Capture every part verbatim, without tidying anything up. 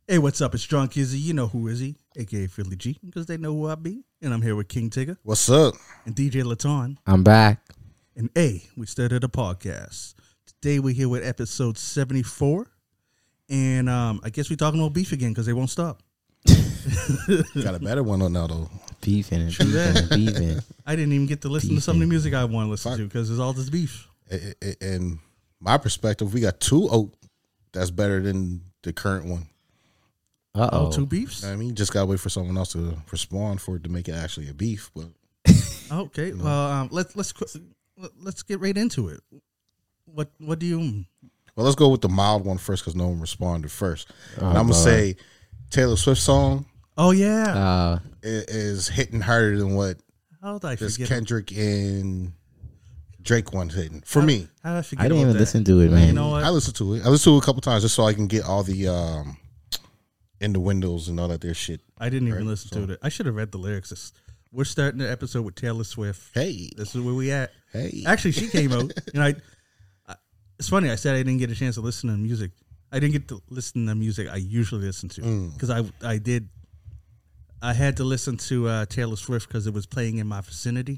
Hey, what's up? It's Drunk Izzy. You know who Izzy, a k a. Philly G, because they know who I be. And I'm here with King Tigger. What's up? And D J Laton. I'm back. And A, we started a podcast. Today we're here with episode seventy-four. And um, I guess we're talking about beef again because they won't stop. Got a better one on now, though. Beefing and True beefing that. and beefing. I didn't even get to listen to some of the music I want to listen Fuck. to because there's all this beef. I- I- In my perspective, we got two oak that's better than the current one. Uh Oh, oh. two beefs? I mean, you just gotta wait for someone else to respond for it to make it actually a beef. But Okay, well, um, let's let's qu- let's get right into it. What what do you? well, let's go with the mild one first because no one responded first. Oh, and I'm gonna Lord. say Taylor Swift song Oh yeah, Uh, i- is hitting harder than what how did I this forget? Kendrick and Drake one's hitting for how, me. How did I forget? I didn't about even that? listen to it, man. You know what? I listened to it. I listened to it a couple times just so I can get all the um in the windows and all that their shit. I didn't even Right, listen so- to it. I should have read the lyrics. It's- We're starting the episode with Taylor Swift. Hey, This is where we at. hey. Actually, she came out, and I, I. It's funny. I said I didn't get a chance to listen to music. I didn't get to listen to music I usually listen to Mm. because I I did. I had to listen to uh, Taylor Swift because it was playing in my vicinity.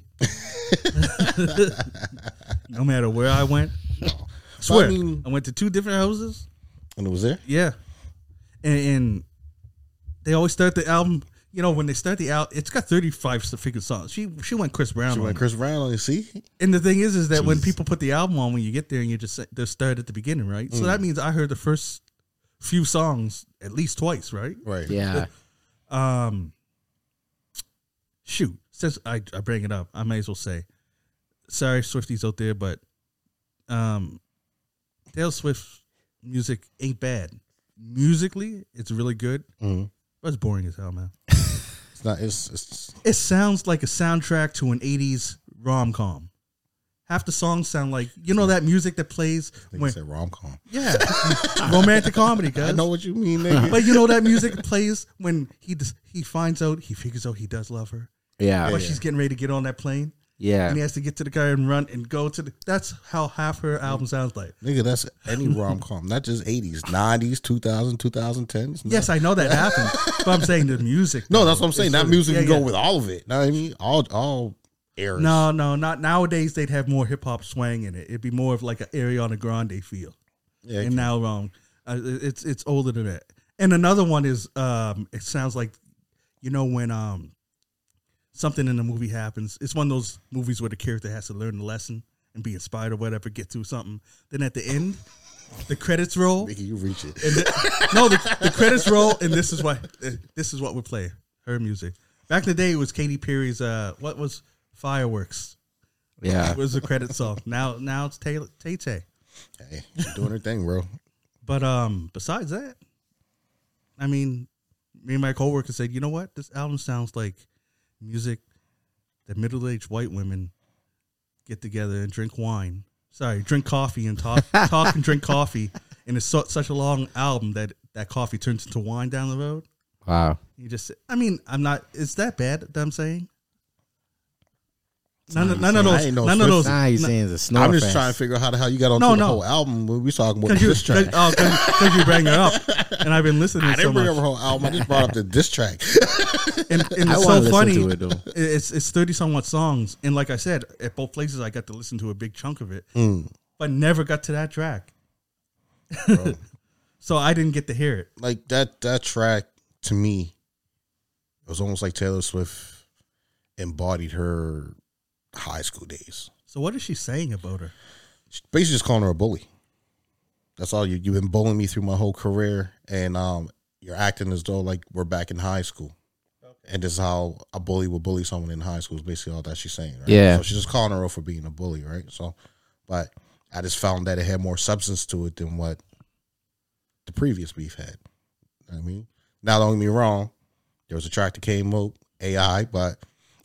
No matter where I went, I So, swear I mean- I went to two different houses. And it was there. Yeah, and, and they always start the album. You know, when they start the album, it's got thirty-five figure songs. She she went Chris Brown. She on went it. Chris Brown on it. See, And the thing is, is that when Jeez. people put the album on, when you get there and you just they start at the beginning, right? So Mm. that means I heard the first few songs at least twice, right? right? yeah. Um, shoot, since I I bring it up, I may as well say, sorry, Swifties out there, but um, Taylor Swift music ain't bad. Musically, it's really good, Mhm. but it's boring as hell, man. It's not. It's. it's It sounds like a soundtrack to an eighties rom com. Half the songs sound like you know that music that plays I think when it said rom com. yeah, romantic comedy, guys. I know what you mean, nigga. But you know that music plays when he dis- he finds out he figures out he does love her, Yeah. but yeah. she's getting ready to get on that plane, Yeah. and he has to get to the car and run and go to the. That's how half her album sounds like. Nigga, that's any rom com, not just eighties, nineties, two thousand, twenty tens. No. Yes, I know that happens, but I'm saying the music. No, though, that's what I'm saying. is That really- music yeah, can go yeah. with all of it. Know what I mean? All all eras. No, no, not nowadays. They'd have more hip hop swang in it. It'd be more of like an Ariana Grande feel. Yeah, And now wrong. Uh, it's it's older than that. And another one is um, it sounds like, you know, when um something in the movie happens. It's one of those movies where the character has to learn the lesson and be inspired or whatever, get through something. Then at the end, the credits roll. Nigga, you reach it. And the, no, the, the credits roll, and this is what this is what we play. Her music. Back in the day, it was Katy Perry's. Uh, what was Fireworks? Yeah. It was the credit song. Now, now it's Tay Tay Tay. Hey, she's doing her thing, bro. But um, besides that, I mean, me and my coworker said, you know what? This album sounds like music that middle-aged white women get together and drink wine. Sorry, drink coffee and talk, talk and drink coffee. And it's so, such a long album that that coffee turns into wine down the road. Wow. You just, I mean, I'm not. Is that bad that I'm saying? None, of, none of I those. ain't no None of Swift. those. Nah, he's no- saying it's a snore I'm just fest. trying to figure out how the hell you got onto No, the no. whole album when we talking about Because the you, diss track. cause, oh, cause, 'cause you bring it up, and I've been listening. I so didn't bring much. up her whole album. I just brought up the diss track. and, and I it's want so to listen funny. to it though. It's it's thirty somewhat songs, and like I said, at both places I got to listen to a big chunk of it, Mm, but never got to that track. bro. So I didn't get to hear it. Like that that track to me, it was almost like Taylor Swift embodied her high school days. So what is she saying about her? She's basically just calling her a bully. That's all you. You've been bullying me through my whole career, and um, you're acting as though like we're back in high school. And this is how a bully will bully someone in high school is basically all that she's saying. Right? Yeah. So she's just calling her out for being a bully, right? So, but I just found that it had more substance to it than what the previous beef had. You know what I mean, now don't get me wrong. There was a track that came out, A I, but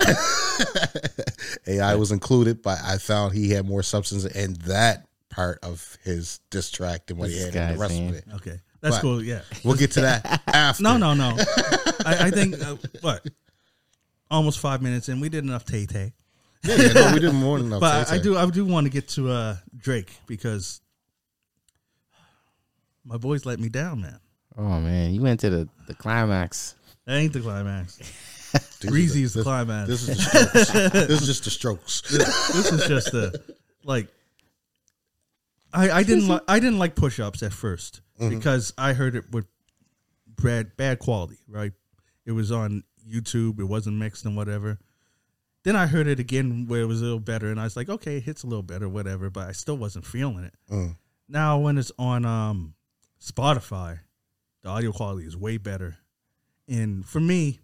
A I was included. But I found he had more substance in that part of his diss track than what he This had in the guy's rest saying. of it. Okay, that's But- cool. Yeah. We'll get to that after. No, no, no. I, I think uh, what almost five minutes in, we did enough Tay Tay. Yeah, yeah, no, we did more than enough. But Tay I, I Tay. do, I do want to get to uh, Drake because my boys let me down, man. Oh man, you went to the, the climax. That ain't the climax. These Breezy are is the this- climax. This is the strokes. This is just the strokes. This is just a like. I I didn't like I didn't like push ups at 1st because I heard it with bad bad quality. Right, it was on YouTube. It wasn't mixed and whatever. Then I heard it again where it was a little better, and I was like, okay, it hits a little better, whatever. But I still wasn't feeling it. Mm. Now when it's on um, Spotify, the audio quality is way better. And for me,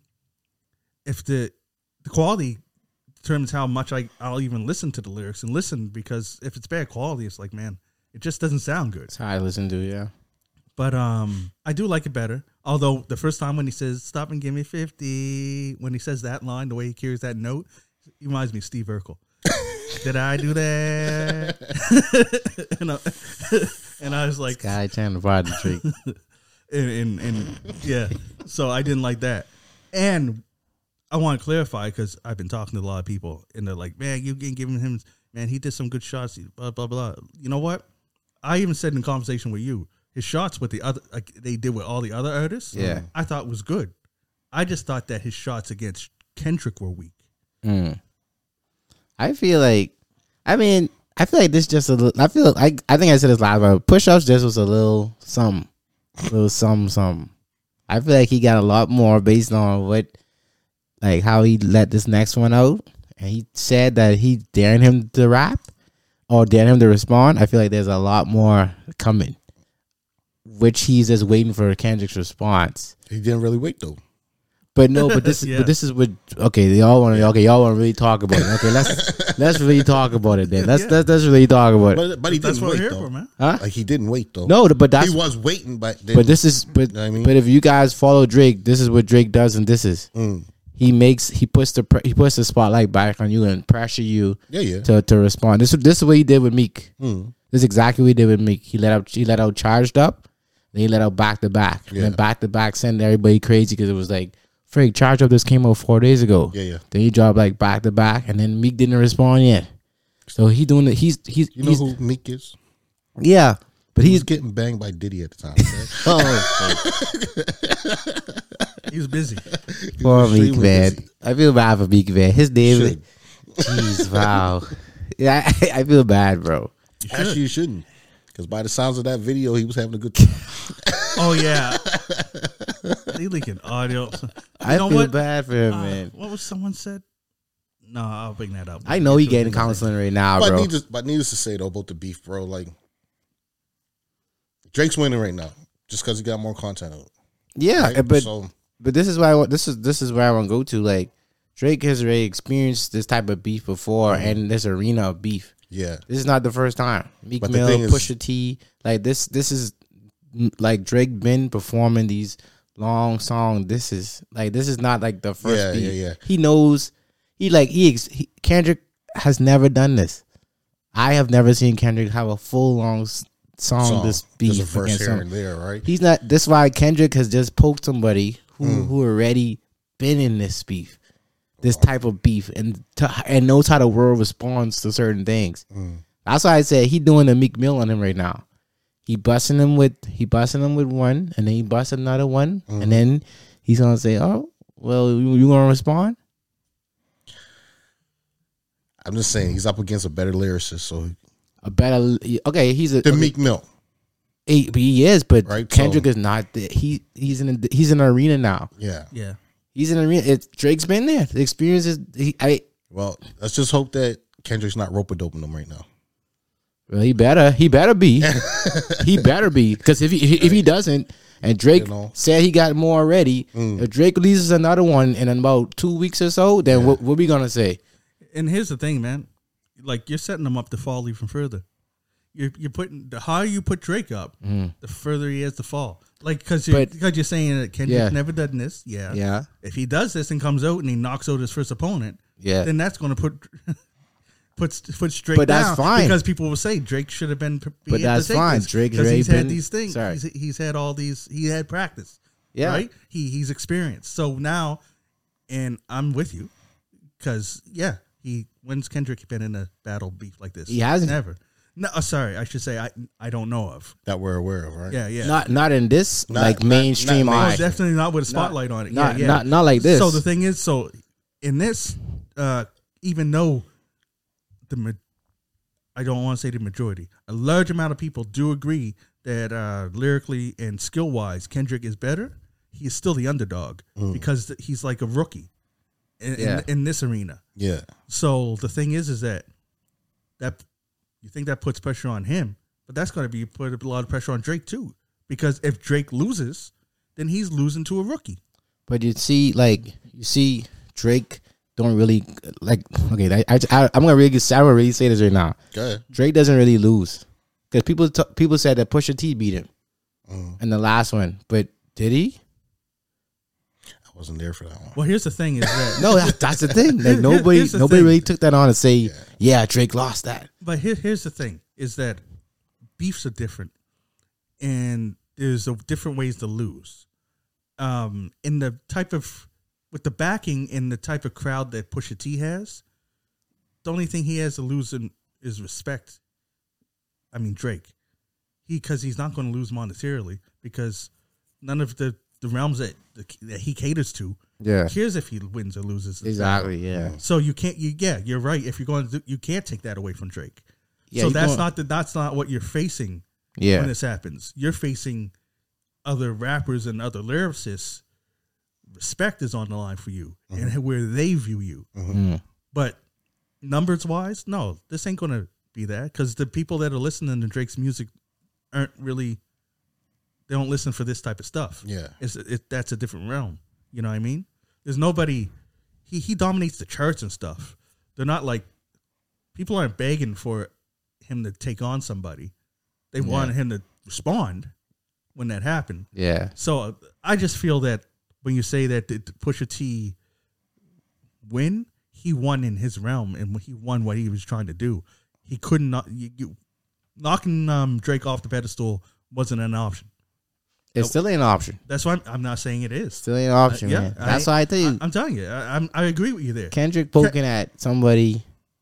if the the quality determines how much I, I'll even listen to the lyrics and listen, because if it's bad quality, it's like, man, it just doesn't sound good. That's how I listen to it, yeah. But um, I do like it better. Although the first time when he says, stop and give me fifty, when he says that line, the way he carries that note, he reminds me of Steve Urkel. Did I do that? and, I, and I was like, Guy trying to ride the tree. and, and, and yeah, so I didn't like that. And I want to clarify, because I've been talking to a lot of people, and they're like, man, you ain't giving him, man, he did some good shots, blah, blah, blah. You know what? I even said in conversation with you, his shots with the other, like they did with all the other artists, Yeah. I thought was good. I just thought that his shots against Kendrick were weak. Mm. I feel like, I mean, I feel like this just a little, I feel like, I think I said this live, but push-ups just was a little some, little some, some. I feel like he got a lot more based on what, like how he let this next one out. And he said that he daring him to rap or daring him to respond. I feel like there's a lot more coming, which he's just waiting for Kendrick's response. He didn't really wait though. But no, but this, Yeah. but this is what. Okay, they all want to. Okay, y'all want to really talk about it. Okay, let's let's really talk about it then. Let's Yeah. let's, let's really talk about it. But but he That's didn't what I'm wait here though. for, man. Huh? Like he didn't wait though. No, but that's he was waiting, but then, but this is but know what I mean? but if you guys follow Drake, this is what Drake does, and this is Mm. he makes he puts the pre- he puts the spotlight back on you and pressure you Yeah, yeah. to to respond. This this is what he did with Meek. Mm. This is exactly what he did with Meek. He let out he let out Charged Up, then he let out Back to Back, and Yeah. then Back to Back sent everybody crazy because it was like, Freak, Charged Up just came out four days ago. Yeah, yeah. Then he dropped like Back to Back, and then Meek didn't respond yet. So he doing it. He's he's You know he's, who Meek is? yeah, but He was he's getting banged by Diddy at the time. Okay? oh He was busy. He poor was Meek extremely man. busy. I feel bad for Meek man. His name, Should. jeez, wow. Yeah, I, I feel bad, bro. You should. Actually, you shouldn't. Because by the sounds of that video, he was having a good time. Oh yeah, he leaking audio. You I know feel what? bad for him, Uh, man. what was someone said? No, I'll bring that up. I know he Get to it getting in a minute. counseling right now, But bro. needless, but needless to say, though, about the beef, bro, like, Drake's winning right now just because he got more content out. Yeah, Right? but so, but this is why I want. This is this is where I want to go to. Like Drake has already experienced this type of beef before, Mm-hmm. and this arena of beef. yeah. This is not the first time. Meek But the Mill, thing is- Pusha T, like this. This is mm, like Drake been performing these long songs. This is like this is not like the first Yeah, beef. yeah, yeah. He knows. He like he, ex- he Kendrick has never done this. I have never seen Kendrick have a full long s- song, Song. this beef There's a verse against here him. and there, right? He's not. That's why Kendrick has just poked somebody who Mm. who already been in this beef, this type of beef, and to, and knows how the world responds to certain things. Mm. That's why I said he doing a Meek Mill on him right now. He busting him with he busting him with one, and then he bust another one, Mhm. and then he's gonna say, "Oh, well, you, you gonna respond?" I'm just saying, he's up against a better lyricist, so A better okay. He's a the okay, Meek Mill. he, he is, but Right, Kendrick so- is not. The, he he's in a, he's in an arena now. Yeah. Yeah, He's in an arena. It's Drake's been there. The experience is. He, I Well, let's just hope that Kendrick's not rope-a-doping them right now. Well, he better. He better be. he better be. Because if he if he doesn't, and Drake You know. said he got more already, Mm. if Drake releases another one in about two weeks or so, then what what we gonna say? and here's the thing, man. Like you're setting them up to fall even further. You're you're putting the higher you put Drake up, the further he has to fall. Like because you're, But- because you're saying that Kendrick's Yeah. never done this. Yeah. Yeah, If he does this and comes out and he knocks out his first opponent, yeah. then that's going to put puts puts Drake But that's down fine. because people will say Drake should have been. But that's fine. Drake's because already he's been- had these things. sorry. He's, he's had all these. He had practice. Yeah. right. He he's experienced. So now, and I'm with you because yeah, he when's Kendrick been in a battle beef like this? He hasn't. Never. No, uh, sorry, I should say I I don't know of. that we're aware of, right? Yeah, yeah. Not not in this Not- like not- mainstream not No, eye. mainstream. definitely not with a spotlight on it. Not yeah, yeah. not not like this. So the thing is, so in this, uh, even though the ma- I don't want to say the majority, a large amount of people do agree that uh, lyrically and skill wise, Kendrick is better. He is still the underdog because th- he's like a rookie in, Yeah. in, in this arena. Yeah. So the thing is, is that that you think that puts pressure on him, but that's going to be put a lot of pressure on Drake too. Because if Drake loses, then he's losing to a rookie. But you see, like you see, Drake don't really like. Okay, I, I, I I'm gonna really, I'm gonna really say this right now. Go ahead. Drake doesn't really lose because people t- people said that Pusha T beat him Mm. in the last one, but did he? I wasn't there for that one. Well, here's the thing: is that No, that, that's the thing. Like nobody, Here's the nobody thing. really took that on to say, yeah, Drake lost that. But here, here's the thing: is that beefs are different, and there's a different ways to lose. Um, in the type of with the backing and the type of crowd that Pusha T has, the only thing he has to lose in is respect. I mean Drake, he because he's not going to lose monetarily because none of the, the realms that that he caters to Yeah, cares if he wins or loses. exactly. Yeah, So you can't. You yeah, you're right. If you're going to, do, you can't take that away from Drake. yeah. so you that's going- not the, that's not what you're facing Yeah, when this happens. You're facing other rappers and other lyricists. Respect is on the line for you and where they view you. Mm. But numbers wise, no, this ain't gonna be that because the people that are listening to Drake's music aren't really. They don't listen for this type of stuff. Yeah. It's it, that's a different realm. You know what I mean? There's nobody. He he dominates the charts and stuff. They're not like people aren't begging for him to take on somebody. They want him to respond when that happened. yeah. So uh, I just feel that when you say that did Pusha T win, he won in his realm and he won what he was trying to do. He couldn't not you, you, knocking um, Drake off the pedestal wasn't an option. It still ain't an option. That's why I'm, I'm not saying it is. Still ain't an option, Uh, yeah, man. I- That's why I tell you, I, am telling you, I, I'm, I agree with you there. Kendrick poking at somebody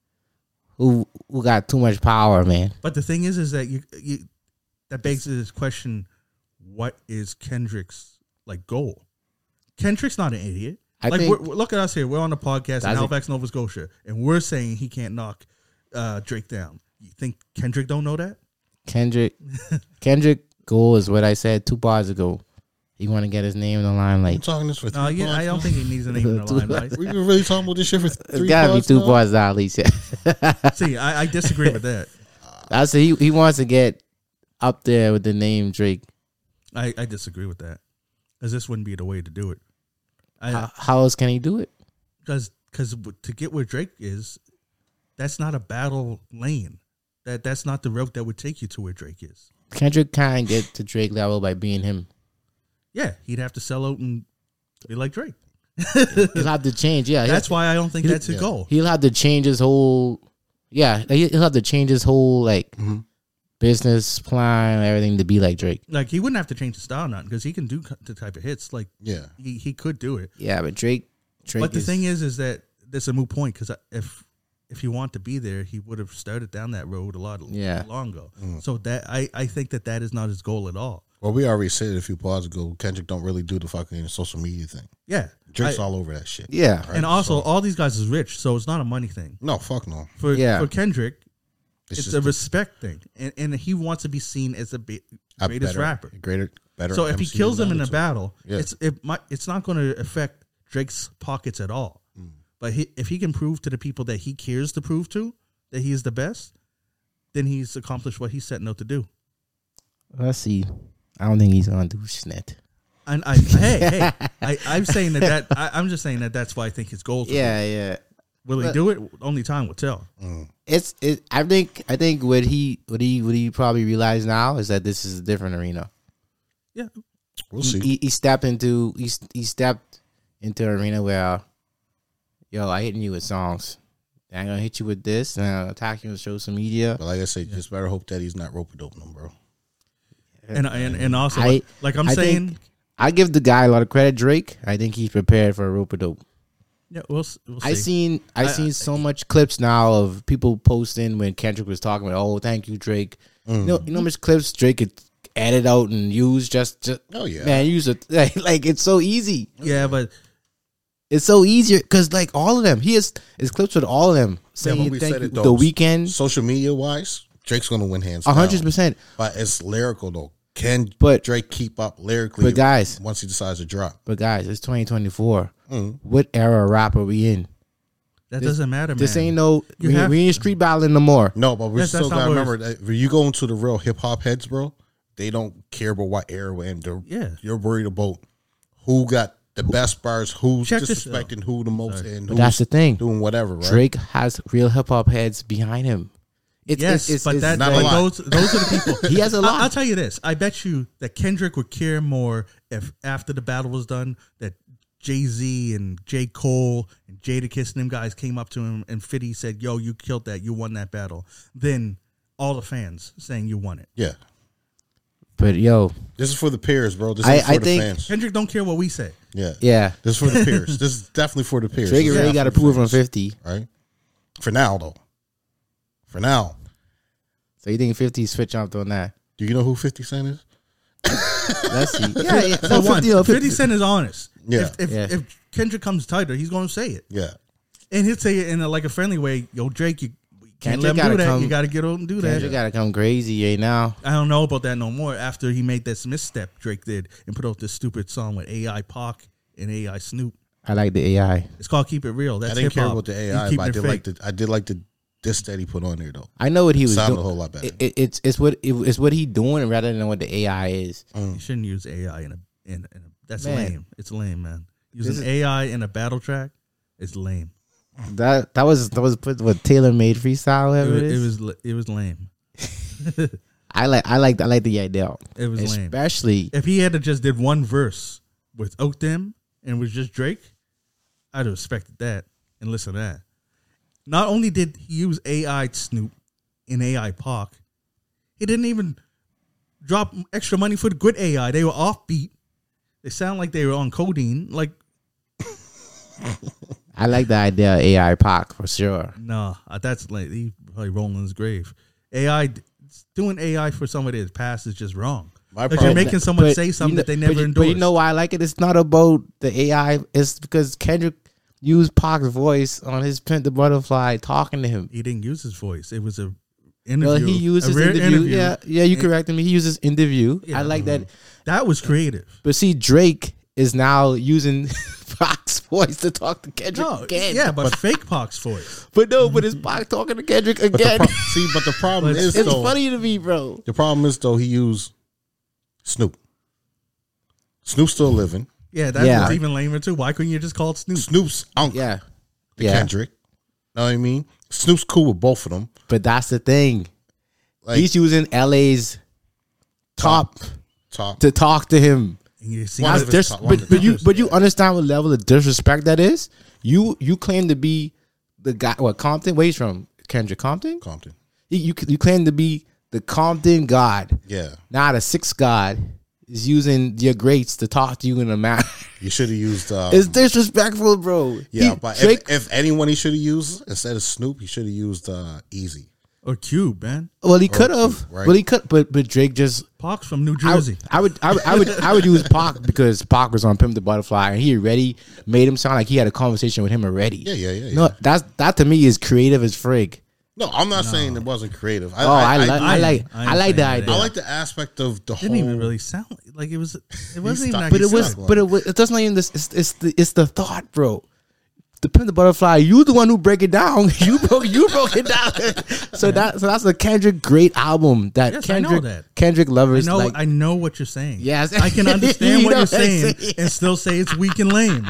who who got too much power, man. But the thing is, is that you, you that begs this question: what is Kendrick's like goal? Kendrick's not an idiot. I like, think- we're, we're- look at us here. We're on the podcast in That's Halifax, Nova Scotia, and we're saying he can't knock uh, Drake down. You think Kendrick don't know that? Kendrick, Kendrick goal is what I said two bars ago. He want to get his name in the I'm limelight. talking this for three No, yeah, parts I don't now? think he needs a name in the Two- limelight. We've been really talking about this shit for It's three gotta be parts two now? bars now, at least. Yeah. See, I, I disagree with that. That's he. He wants to get up there with the name Drake. I, I disagree with that because this wouldn't be the way to do it. How, I how else can he do it? because because to get where Drake is, that's not a battle lane. That that's not the route that would take you to where Drake is. Kendrick can't get to Drake level by being him. Yeah, he'd have to sell out and be like Drake. He'll have to change. Yeah, That's why I don't think that's his yeah. goal. he'll have to change his whole. Yeah, he- he'll have to change his whole like Mm-hmm. business plan, everything to be like Drake. Like he wouldn't have to change the style, nothing, because he can do the type of hits. Like Yeah. he, he could do it. Yeah, but Drake. Drake. But the is, thing is, is that there's a moot point because if if he wanted to be there, he would have started down that road a lot Yeah. long ago. Mm. So that I, I think that that is not his goal at all. Well, we already said it a few parts ago. Kendrick don't really do the fucking social media thing. Yeah, Drake's I- all over that shit. yeah, Right? and also So- all these guys is rich, so it's not a money thing. no, fuck no. For Yeah. for Kendrick, It's, it's, just a respect thing, and, and he wants to be seen as the be- a greatest better, rapper. greater, better. So if he M C kills than him in the a other two. battle, Yeah. it's it might it's not going to affect Drake's pockets at all. Mm. But he, if he can prove to the people that he cares to prove to that he is the best, then he's accomplished what he's setting out to do. let's see. I don't think he's gonna do shit. And I, hey, hey, I, I'm saying that that I, I'm just saying that that's why I think his goals. Yeah, yeah. Will he But- do it? Only time will tell. Mm. It's it. I think. I think what he what he what he probably realize now is that this is a different arena. Yeah, We'll He, see. he, he stepped into he he stepped into an arena where, yo, I hitting you with songs. I'm gonna hit you with this, and I'm gonna attack you on social media. But like I said, just better hope that he's not rope dope no, bro. and and and also I- like, like I'm I saying, think- I give the guy a lot of credit, Drake. I think he's prepared for a rope a dope. Yeah, we'll, s- we'll see. I seen I I- seen I- so much clips now of people posting when Kendrick was talking about, oh, thank you, Drake. You know, you know how much clips Drake could edit out and use just, just Oh, yeah. man, use it like, like it's so easy. Yeah, but It's so easier because like all of them, he has his clips with all of them Yeah, saying but we thank said you. it, though. The Weeknd, Social media wise, Drake's gonna win hands a down. hundred percent. But it's lyrical though. Can But- Drake keep up lyrically? But guys- once he decides to drop, But guys, it's twenty twenty-four. Mm. What era of rap are we in? that This- doesn't matter, man. This ain't no You we, have- we ain't street battling no more. no, but we Yes, still that's gotta not remember worth- that when you go into the real hip hop heads, bro, they don't care about what era we're in. They're, Yeah. you're worried about who got the best bars, who's Check this disrespecting who the most, and But who's that's the thing. doing whatever. Right? Drake has real hip hop heads behind him. It's, Yes, it's, it's, but it's that, not a like, lot. those those are the people. He has a I- lot. I'll tell you this: I bet you that Kendrick would care more if after the battle was done that Jay Z and J Cole and Jadakiss and them guys came up to him and fifty said, "Yo, you killed that. You won that battle." Then all the fans saying you won it. Yeah, But yo, this is for the peers, bro. This I- is for I the think- fans. Kendrick don't care what we say. Yeah, yeah, This is for the peers. This is definitely for the peers. Drake This is already not got for the approved from fans, fifty. right? For now, though. For now, So you think fifty switch up on that? do you know who Fifty Cent is? Let's see. Yeah, yeah. For No, one, fifty, no, fifty, fifty Cent is honest. Yeah. If if, Yeah. if Kendrick comes tighter, he's going to say it, Yeah, and he'll say it in a, like a friendly way. Yo, Drake, you can't Kendrick let him do gotta that. come- You got to get out and do that. Kendrick gotta come crazy right now. I don't know about that no more. After he made this misstep, Drake did and put out this stupid song with A I Pac and A I Snoop. I like the A I. It's called "Keep It Real." That's I didn't care hip-hop. about the A He's I, keeping but I it did fake. like the I did like the diss that he put on there though. I know what he was Sounded doing. a whole lot better. It, it, it's it's what it, it's what he doing rather than what the A I is. You shouldn't use A I in a in, in a. That's Man. lame. It's lame, man. Using This is- A I in a battle track is lame. That that was that was put what tailor made freestyle. It Whatever was, it it is. was li- it was lame. I like I like I like the idea. It was lame. Especially If he had to just did one verse without them and was just Drake, I'd have respected that and listened to that. Not only did he use A I Snoop and A I Pac, he didn't even drop extra money for the good A I. They were offbeat. They sound like they were on codeine. Like, I like the idea of A I Pac for sure. nah, that's like he probably rolling in his grave. A I doing A I for somebody that's passed is just wrong. My Because you're problem- making someone But say you something know- that they but never you, endorsed. But you know why I like it? It's not about the A I. It's because Kendrick used Pac's voice on his Pimp the Butterfly talking to him. He didn't use his voice. It was a interview. Well, he used a his rare interview. Yeah, yeah, you And- corrected me. He used his interview. Yeah. I like that. That was creative. But see, Drake is now using Pac's voice to talk to Kendrick No, again. yeah, but, fake Pac's voice. But no, but it's Pac talking to Kendrick But the again. pro- see, but the problem But is It's though. funny to me, bro. The problem is though he used Snoop. Snoop's still living. Yeah, that Yeah. was even lamer too. Why couldn't you just call it Snoop? Snoop's uncle, Yeah, to yeah. Kendrick. Know what I mean? Snoop's cool with both of them. But that's the thing. Like He's using L A's top top. to talk to him. And you see, One That's of his dis- top- one but of but his you tops, but you yeah. understand what level of disrespect that is. You you claim to be the guy. What Compton? Where he's from? Kendrick Compton. Compton. You you, you claim to be the Compton god. Yeah. Not a sixth god is using your greats to talk to you in a manner. You should have used um, It's disrespectful, bro. yeah, He- but Drake. if, if anyone he should have used instead of Snoop, he should have used uh, Easy. or Cube, man. well, he could have. right. Well, he could. But but Drake just. Pac's from New I, Jersey. I would I would I would I would use Pac because Pac was on Pimp the Butterfly and he already made him sound like he had a conversation with him already. Yeah, yeah, yeah. No, yeah. that's that to me is creative as frig. No, I'm not saying it wasn't creative. I, Oh, I, I, like I, I, do- like I I, like the understand idea. that. I like the aspect of the Didn't whole. even really sound like, like it was. It wasn't even. stopped- Like but he it was sounded- but it was it doesn't even this it's, it's the it's the thought, bro. The Pimp the Butterfly, you the one who break it down. You broke you broke it down. so that so that's a Kendrick great album that Yes, I know Kendrick that. Kendrick I lovers know. like. I know what you're saying. Yes. I can understand You what know you're what I'm saying saying. and still say it's weak and lame.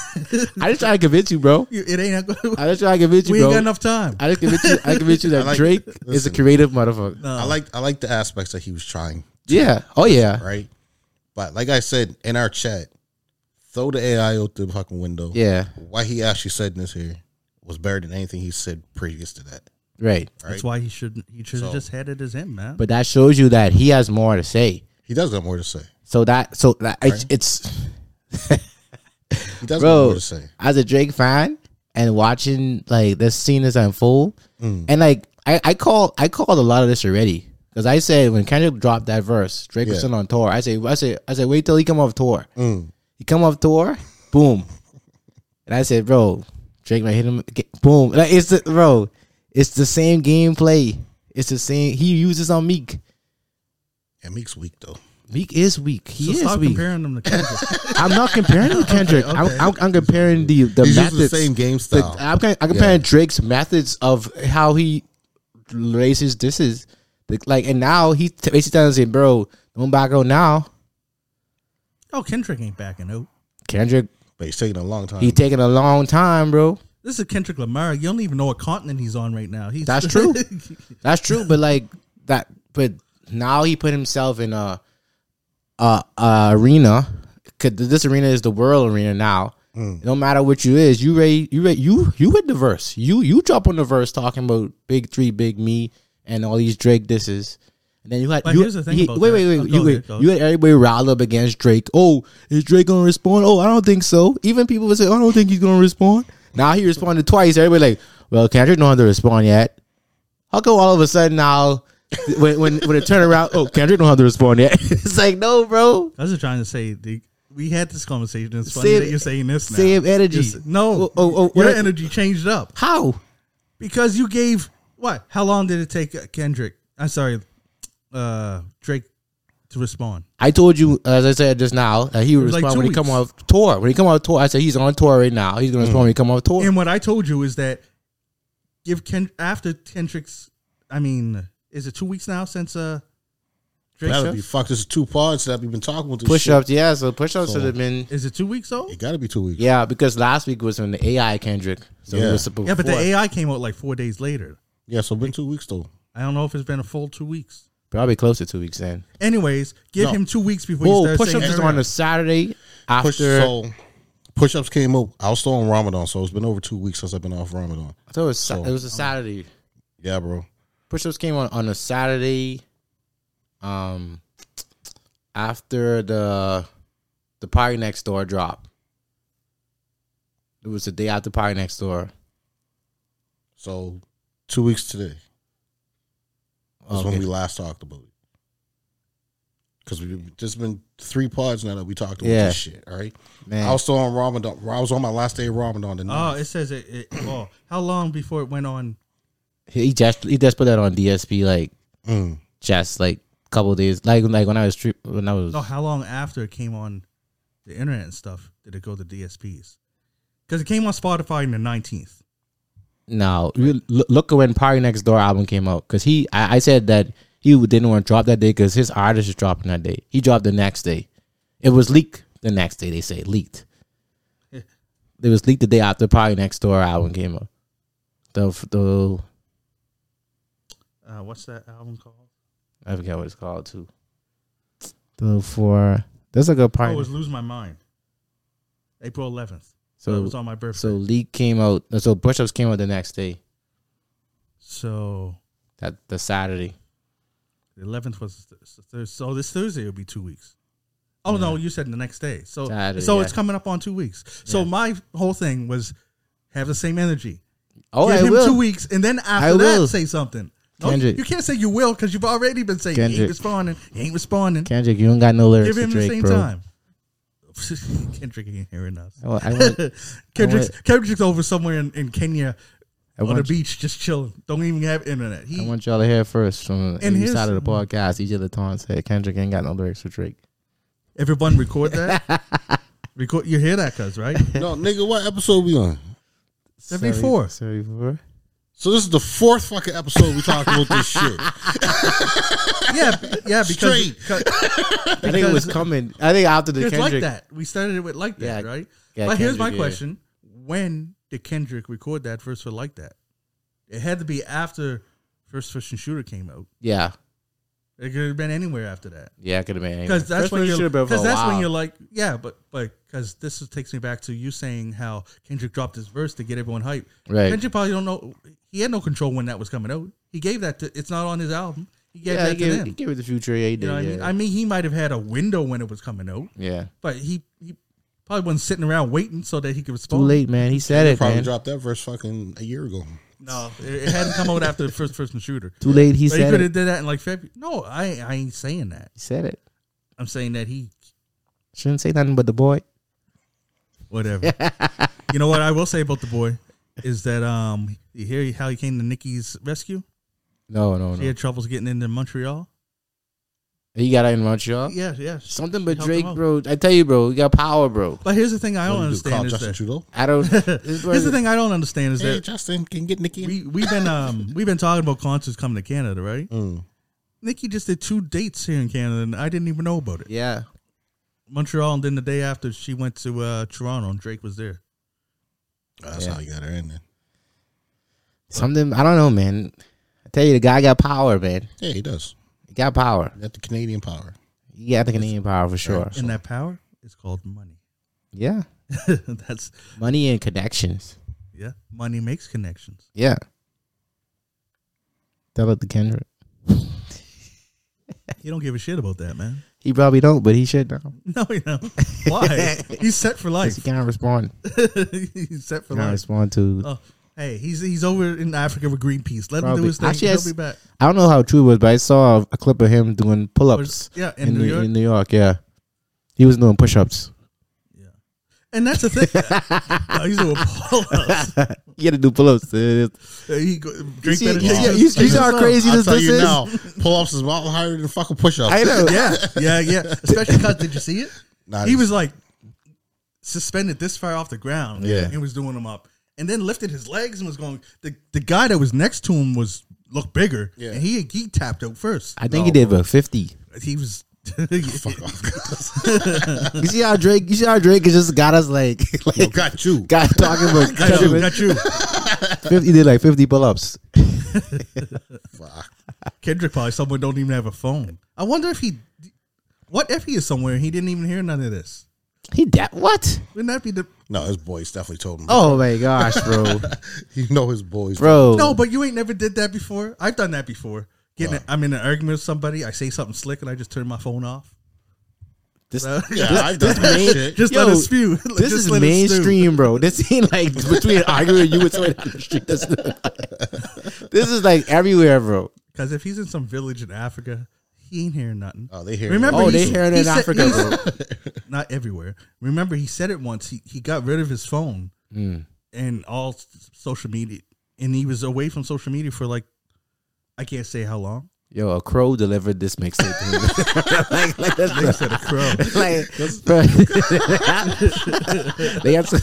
I just try to convince you, bro. You- It ain't. I just try to convince you, We bro. ain't got enough time. I just convince you. I convince you that I like- Drake is a listen. creative motherfucker. I like I like the aspects that he was trying, Yeah. Oh yeah. right? But like I said in our chat, throw the A I out the fucking window. Yeah. What he actually said in this here was better than anything he said previous to that. Right. Right? That's why he shouldn't. He should have So- just had it as him, man. But that shows you that he has more to say. He does got more to say. So that so that it's, it's He does Bro, have more to say. as a Drake fan and watching like this scene this unfold, Mm. and like I, I call I called a lot of this already because I said when Kendrick dropped that verse, Drake was Yeah. still on tour. I say I say I said wait till he come off tour. Mm. He come off tour, boom, and I said, bro, Drake might hit him, get- boom. Like it's the bro, it's the same gameplay. It's the same. He uses on Meek. Yeah, Meek's weak though. Meek is weak. He So is stop weak. comparing them to Kendrick. I'm not comparing him to Kendrick. Okay, I'm, okay. I'm, I'm comparing the the He's methods. using the same game The- style. I'm, kind- I'm comparing Drake's methods of how he raises disses. The- Like, and now he t- basically telling say, bro, don't back out now. Oh, Kendrick ain't backing out. Kendrick, But he's taking a long time. he taking a long time, bro. This is Kendrick Lamar. You don't even know what continent he's on right now. He's That's true. That's true, but like that, but now he put himself in a, a, a arena. Cause this arena is the world arena now. Mm. No matter what you is, you ready, you ready, you you hit the verse. You you drop on the verse talking about big three, big me, and all these Drake disses. And then you had But you, here's the thing you- about wait, that. wait, wait, Oh, you, go wait ahead, go you had everybody riled up against Drake. Oh, is Drake gonna respond? Oh, I don't think so. Even people would say, oh, I don't think he's gonna respond. Now he responded twice. Everybody like, well, Kendrick don't have to respond yet. How come all of a sudden now, when when when it turn around, oh, Kendrick don't have to respond yet? It's like, no, bro. I was just trying to say, the, we had this conversation. It's funny Same- that you're saying this now. same energy. Just- no, Oh, oh, oh, your what- energy changed up How? because you gave what? How long did it take uh, Kendrick? I'm sorry, uh, Drake to respond. I told you, as I said just now, that he would was like respond two when he come weeks. off tour. When he come off tour, I said he's on tour right now. He's gonna respond when he come off tour. And what I told you is that give Ken after Kendrick's. I mean, is it two weeks now since uh Drake That'd show? be fuck. This is two parts that we've been talking about. This Push shit. ups, yeah. So push ups So- should have been, Is it two weeks though? It got to be two weeks. yeah, because last week was when the A I Kendrick. So Yeah. it was supposed Yeah, but the A I came out like four days later. Yeah, so been two weeks though. I don't know if it's been a full two weeks. probably close to two weeks then. Anyways, give No. him two weeks before you Oh, start push saying ups is everything. on a Saturday after. Push, so push ups came out. I was still on Ramadan, so it's been over two weeks since I've been off Ramadan. I thought it was Sa- So- it was a Saturday. Yeah, bro. Push ups came on on a Saturday. Um, after the the Party Next Door drop. It was the day after Party Next Door. So two weeks today. That's when Okay. we last talked about it. Because we've just been three pods now that we talked about Yeah. this shit. All right. Man, I was still on Ramadan. I was on my last day of Ramadan. The Oh, ninth. it says it. it oh, how long before it went on? he just he just put that on D S P like Mm. just like a couple of days, like like when I was tri- when I was No, how long after it came on the internet and stuff did it go to D S Ps? Because it came on Spotify on the nineteenth. no you look, look at when Party Next Door album came out because he I, I said that he didn't want to drop that day because his artist is dropping that day. He dropped the next day. It was leaked the next day. They say leaked. It was leaked the day after Party Next Door album came out. The the Uh, what's that album called? I forget what it's called too. The for there's a good Oh, part. it was Lose My Mind. April eleventh. So, so it was on my birthday. so leak came out. So push ups came out the next day. So That the Saturday. the eleventh was th- so this Thursday will be two weeks. Oh no, you said the next day. So Saturday, so yeah. it's coming up on two weeks. So Yeah. my whole thing was have the same energy. Oh, Give I him will. two weeks, and then I after that, will. say something. No, Kendrick. you can't say you will because you've already been saying he ain't Kendrick. responding. He ain't responding. Kendrick, you don't got no lyrics Give for him Drake, the same bro. time. Kendrick ain't hearing us. I want, I want, Kendrick's, I want- Kendrick's over somewhere in, in Kenya I on the want, beach just chilling. Don't even have internet. He I want y'all to hear first from the And east his- side of the podcast. E J Laton said Kendrick ain't got no lyrics for Drake. everyone record that. record. You hear that, cuz right? No, nigga, what episode we on? seventy-four. seventy-four. So this is the fourth fucking episode we talked about this shit. Yeah, yeah. Because, Straight. because I think it was coming. I think after the it's Kendrick. like that. We started it with like that, Yeah. right? Yeah, but here's my Kendrick, yeah. question: when did Kendrick record that verse for like that? It had to be after First Person Shooter came out. Yeah, It could have been anywhere after that. yeah, it could have been Because that's First when one you're should've been for because a that's when while. you're like, yeah, but but because this is, takes me back to you saying how Kendrick dropped his verse to get everyone hyped. Right. Kendrick probably don't know. He had no control when that was coming out. He gave that to. It's not on his album. He gave Yeah, that he to gave, them. he gave it the future. Yeah, he You did. know what I yeah. mean? I mean, he might have had a window when it was coming out, yeah. but he he Probably wasn't sitting around waiting so that he could Too respond. late, man. He said He it, probably man. dropped that verse fucking a year ago. No, it, it hadn't come out after the first person shooter. Too late. He But he said could it. have did that in like February. No, I I ain't saying that. He said it. I'm saying that he Shouldn't say nothing but the boy. whatever. You know what I will say about the boy is that um you hear how he came to Nikki's rescue? No, no, He no. had troubles getting into Montreal. He got it in Montreal. Yeah, yeah. Something but Help Drake, him out. bro. I tell you, bro. He got power, bro. But here's the thing I What don't do you do, call understand is Justin that Trudeau? I don't. this here's the brother- thing I don't understand is Hey, that Justin, can you get Nikki in? we we've been um we've been talking about concerts coming to Canada, right? Mm. Nikki just did two dates here in Canada, and I didn't even know about it. Yeah. Montreal, and then the day after she went to uh, Toronto, and Drake was there. That's Yeah. how you got her in there. Something. I don't know, man. I tell you, the guy got power, man. Yeah, he does. He got power. He got the Canadian power. He got the Canadian power for sure. And that power is called money. Yeah. That's Money and connections. yeah, money makes connections. Yeah. Tell it to Kendrick. You don't give a shit about that, man. He probably don't, but he should know. No, you know why? He's set for life. He can't respond. He's set for Can't life. respond to. Oh, hey, he's he's over in Africa with Greenpeace. Let him Probably. do his thing. Actually, He'll I be s- back. I don't know how true it was, but I saw a, a clip of him doing pull-ups Yeah, in, in, New New- York. in New York. Yeah, he was doing push-ups. And that's the thing. No, he's doing pull-ups. He had to do pull-ups. Uh, He go, drink see- better. you take see- this- you- take you see how this crazy up. I'll this- tell you is- now, pull-ups is a lot higher than fucking push-ups. I know. Yeah, yeah, yeah. Especially because did you see it? Nah, He this- was like suspended this far off the ground. Yeah. and was doing them up, and then lifted his legs and was going. The the guy that was next to him was looked bigger. Yeah. and he he tapped out first. I think No, he did bro. about fifty. He was. Fuck off. You see how Drake? You see how Drake has just got us like, like Yo, got you. got talking about got you, got you. fifty. He did like fifty pull-ups. Fuck. Kendrick probably someone don't even have a phone. I wonder if he. What if he is somewhere and he didn't even hear none of this? He that what? Wouldn't that be the No, his boys definitely told him. Oh my gosh, bro, You know his boys. bro. no? But you ain't never did that before. I've done that before. Getting, a, I'm in an argument with somebody. I say something slick and I just turn my phone off. This, Uh, Yeah, I've done that main- shit. Just Yo, let it spew. this Just is let it stew. mainstream, bro. This ain't like between arguing you with someone down the street. This, this is like everywhere, bro. Because if he's in some village in Africa, he ain't hearing nothing. Oh, they hear. Remember, Oh, he- they hearing it he in said- Africa, he- bro. Not everywhere. Remember, he said it once. He he got rid of his phone Mm. and all s- social media, and he was away from social media for like I can't say how long. Yo, a crow delivered this mixtape to me. like, like that's They said a crow. like, bro. they have to.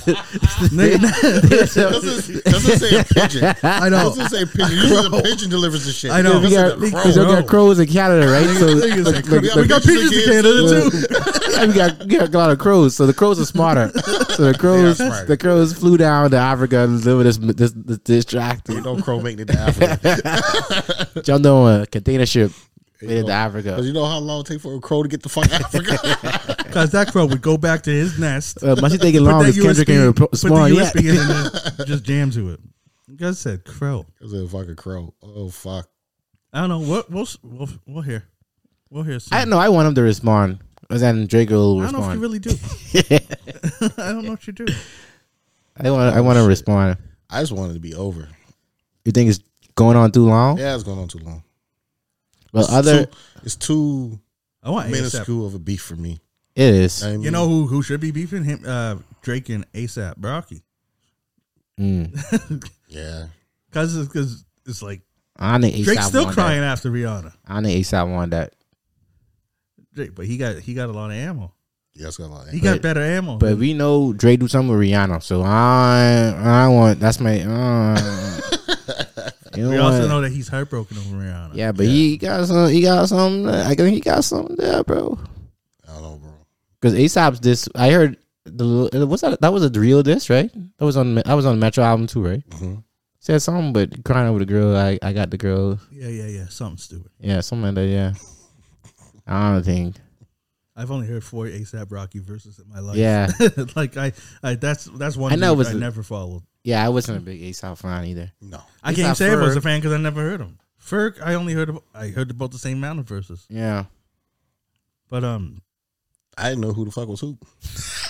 Doesn't, doesn't say a pigeon. I know. Doesn't say pigeon. Usually a pigeon delivers the shit. I know. we This got, is a because we got crows in Canada, right? So Niggas like, said crow. like, Yeah, we like- got pigeons in Canada too. we got we got a lot of crows, so the crows are smarter. So the crows, smarter. the crows flew down to Africa and delivered this this this, this tract. You know, crow making it to Africa. Jumped on a container ship made it to Because Africa. you know how long it take for a crow to get the fuck Africa. Because that crow would go back to his nest. Uh, must be taking Put long that because U S Kendrick B, ain't put repro- small the yet. U S B in and just jam to it. You guys said crow. It's a fucking crow. Oh fuck. I don't know. What we'll, we'll we'll hear. We'll hear. Soon. I know. I want him to respond. Because then Drake will I don't know if respond. you really do. I don't know if you do. I want. I want to respond. I just wanted to be over. You think it's going on too long? Yeah, it's going on too long. But It's other, too, it's too I want ASAP. minuscule of a beef for me. it is. I mean, You know who who should be beefing him? Uh, Drake and ASAP Rocky. Mm. Yeah. Because it's, cause it's like I think Drake's ASAP still want crying That. after Rihanna. I think ASAP want that. Drake, but he got he got a lot of ammo. Yeah, it's got a lot. He Of got But- better ammo. But we know Drake do something with Rihanna, so I I want that's my. Uh, you know we also what? know that he's heartbroken over Rihanna. Yeah, but he got some. He got some. I think he got something there, bro. I don't know, bro. Because ASAP's this. I heard the what's that? That was a real diss, right? That was on. That was on the Metro album too, right? Mm-hmm. Said something, but crying over the girl. I I got the girl. yeah, yeah, yeah. Something stupid. Yeah, something like that. Yeah. I don't think. I've only heard four ASAP Rocky verses in my life. Yeah. like I, I that's that's one I know it dude was I the- never followed. Yeah, I wasn't a big ASAP fan either. No. I ASAP can't say I was a Ferg. fan because I never heard him. Ferg, I only heard about, I heard about the same amount of verses. Yeah. But um, I didn't know who the fuck was who.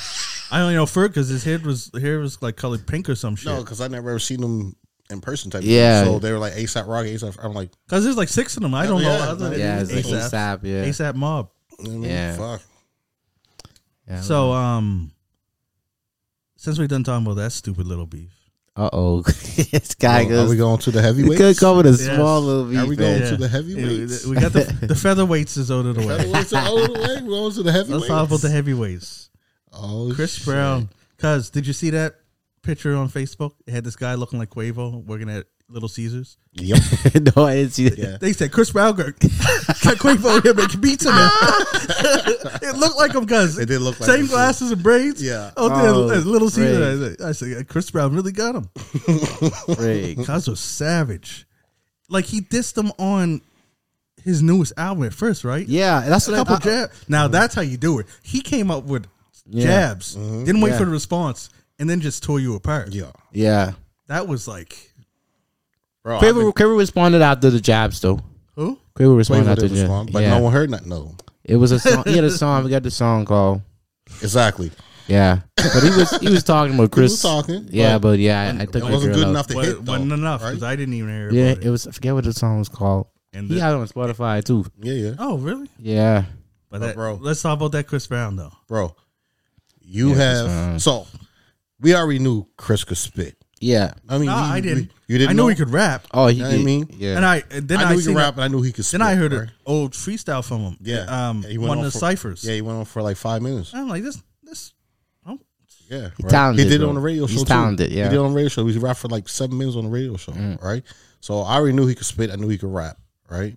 I only know Ferg because his hair was hair was like colored pink or some shit. No, because I never ever seen them in person type. Yeah. Of thing. So they were like ASAP Rocky, ASAP. I'm like, Because there's like six of them. I don't Yeah, know. Other than Yeah, it's like ASAP. ASAP. Yeah. ASAP Mob. you know what I mean? Yeah. Fuck. yeah. So um, since we're done talking about that stupid little beef, uh oh, this guy Well, are goes. we going to the We heavyweights? could come with a Yes. small little beef. Are we man. going to the Yeah, heavyweights? we got the the featherweights is out of the way. Featherweights are all the way. We're going to the heavyweights. Let's talk about the heavyweights. Oh, Chris shit. Brown. Cuz, did you see that picture on Facebook? It had this guy looking like Quavo working at Little Caesars. Yep. No, I didn't see that. Yeah. They said Chris Brown got, got Quavo here making beats in there. It looked like him, cuz. It did look like Same him, too. glasses and braids. Yeah. Oh, Oh, there, Little great. Caesars. I said, I said, Chris Brown really got him. Great. Cuz was savage. Like, he dissed him on his newest album at first, right? Yeah, that's A what couple I, jabs. Now, that's how you do it. He came up with Yeah. jabs, didn't wait Yeah. for the response, and then just tore you apart. Yeah. Yeah. That was like, Bro, I've been- Quavo, Quavo responded after the jabs though. who? Quavo responded Quavo after did the jabs. respond, but yeah. no one heard nothing. No. It was a song. He had a song. We got the song called. Exactly. Yeah, but he was he was talking about Chris. He was talking. Yeah, but but yeah, I, I took it the wasn't girl good out. enough to What, hit. Though, wasn't enough right? because I didn't even hear Yeah, about it. it was. I forget what the song was called. And He the- had it on Spotify too. Yeah, yeah. oh, really? Yeah, But But that, bro. let's talk about that Chris Brown though. Bro, you Yeah, have Chris Brown. so we already knew Chris could spit. yeah. I mean, No, we- I didn't. we- you didn't. I knew know? he could rap, Oh, he You know did. what I mean? Yeah, and I and then I I, knew he seen could rap, a- and I knew he could. Spit, then I heard right? an old freestyle from him. Yeah, um, He went one on of the for- ciphers. Yeah, he went on for like five minutes. I'm like this. This. Oh, Yeah, He's right? talented, He did it bro. on the radio show. He's too. talented, yeah. he did it on the radio show. He rapped for like seven minutes on the radio show. Mm. Right, so I already knew he could spit. I knew he could rap. Right,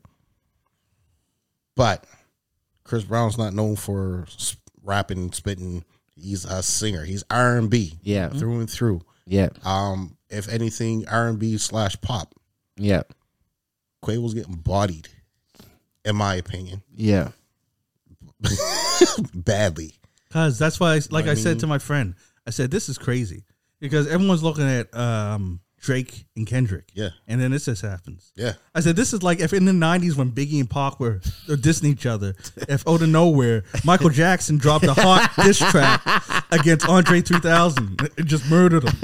but Chris Brown's not known for s- rapping and spitting. He's a singer. He's R and B. Yeah. through and through. yeah, Um, if anything, R and B slash pop. yeah, Quavo's getting bodied, in my opinion, yeah. badly. Cause that's why, I, like what I I said mean? to my friend, I said this is crazy because everyone's looking at um, Drake and Kendrick, Yeah, and then this just happens. yeah. I said this is like if in the nineties when Biggie and Pac were they're dissing each other, if out of nowhere Michael Jackson dropped a hot diss track against Andre three thousand and just murdered him.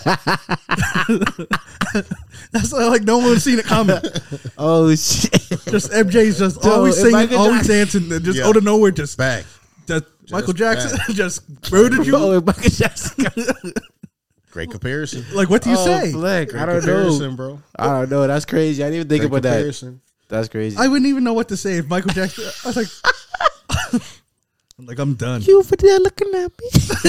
That's like no one's seen it coming. Oh shit! Just M J's just Dude, always if singing, Michael always Jackson- dancing, and just Yeah. out of nowhere just, Back. just, Michael Jackson back. just murdered you. Oh, Michael Jackson. Great comparison. Like what do you Oh, say? Fleck, Great I don't know. comparison, bro. I don't know. That's crazy. I didn't even think Great about that. comparison. That's crazy. I wouldn't even know what to say if Michael Jackson. I was like, I'm like I'm done. you over there looking at me?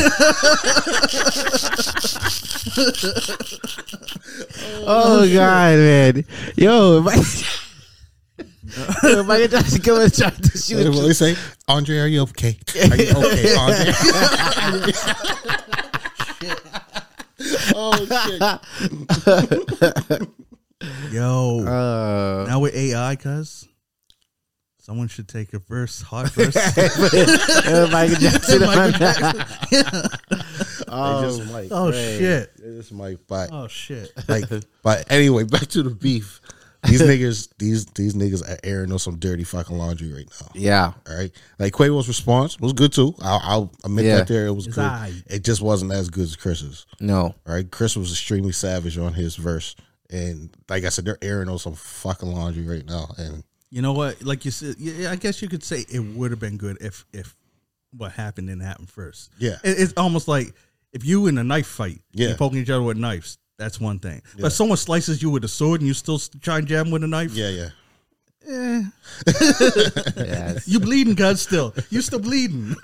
oh God, man! Yo, if I, yo, if Michael Jackson come and try to What shoot do you. they say? Andre, are you okay? Are you okay, Andre? oh shit! Yo, Uh, now with A I, cuz someone should take a verse, hot verse. uh, Michael Jackson. Michael Jackson. oh, They just might. Oh Right. shit! They just might. But Oh shit! like, but anyway, back to the beef. These niggas, these these niggas are airing on some dirty fucking laundry right now. yeah, All right, like Quavo's response was good too. I'll, I'll admit Yeah. that there it was It's good. aight. It just wasn't as good as Chris's. no, All right, Chris was extremely savage on his verse, and like I said, they're airing on some fucking laundry right now. And You know what? Like you said, yeah, I guess you could say it would have been good if if what happened didn't happen first. yeah, It, it's almost like if you in a knife fight, Yeah. you're poking each other with knives. That's one thing. Yeah. But someone slices you with a sword and you still s- try and jab him with a knife. yeah, yeah. Eh, yeah, you bleeding, God. Still, you still bleeding.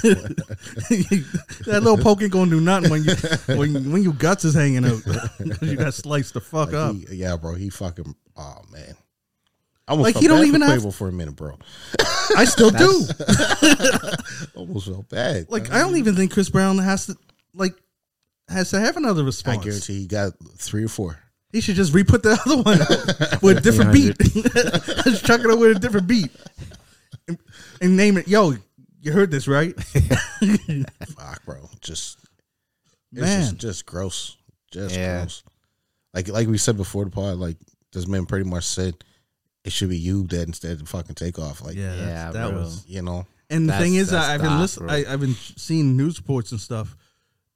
That little poke ain't gonna do nothing when you when when your guts is hanging out because you got sliced the fuck Like, up. he- yeah, bro. He fucking. Oh man. I almost Like, felt he don't bad even for have- Quavo for a minute, bro. I still do. Almost felt bad. Like I don't even think Chris Brown has to like has to have another I response. guarantee he got three or four. He should just re-put the other one out with a different beat. Just chuck it up with a different beat and, and name it. Yo, you heard this right? Fuck, bro. Just it's Man. just, just gross. Just Yeah. gross. Like like we said before the pod, like this man pretty much said it should be you that instead of fucking take off. Like Yeah, that's, Yeah, that bro. was. you know. And the That's- thing is, that's I, I've been dark, listening. bro. I, I've been seeing news reports and stuff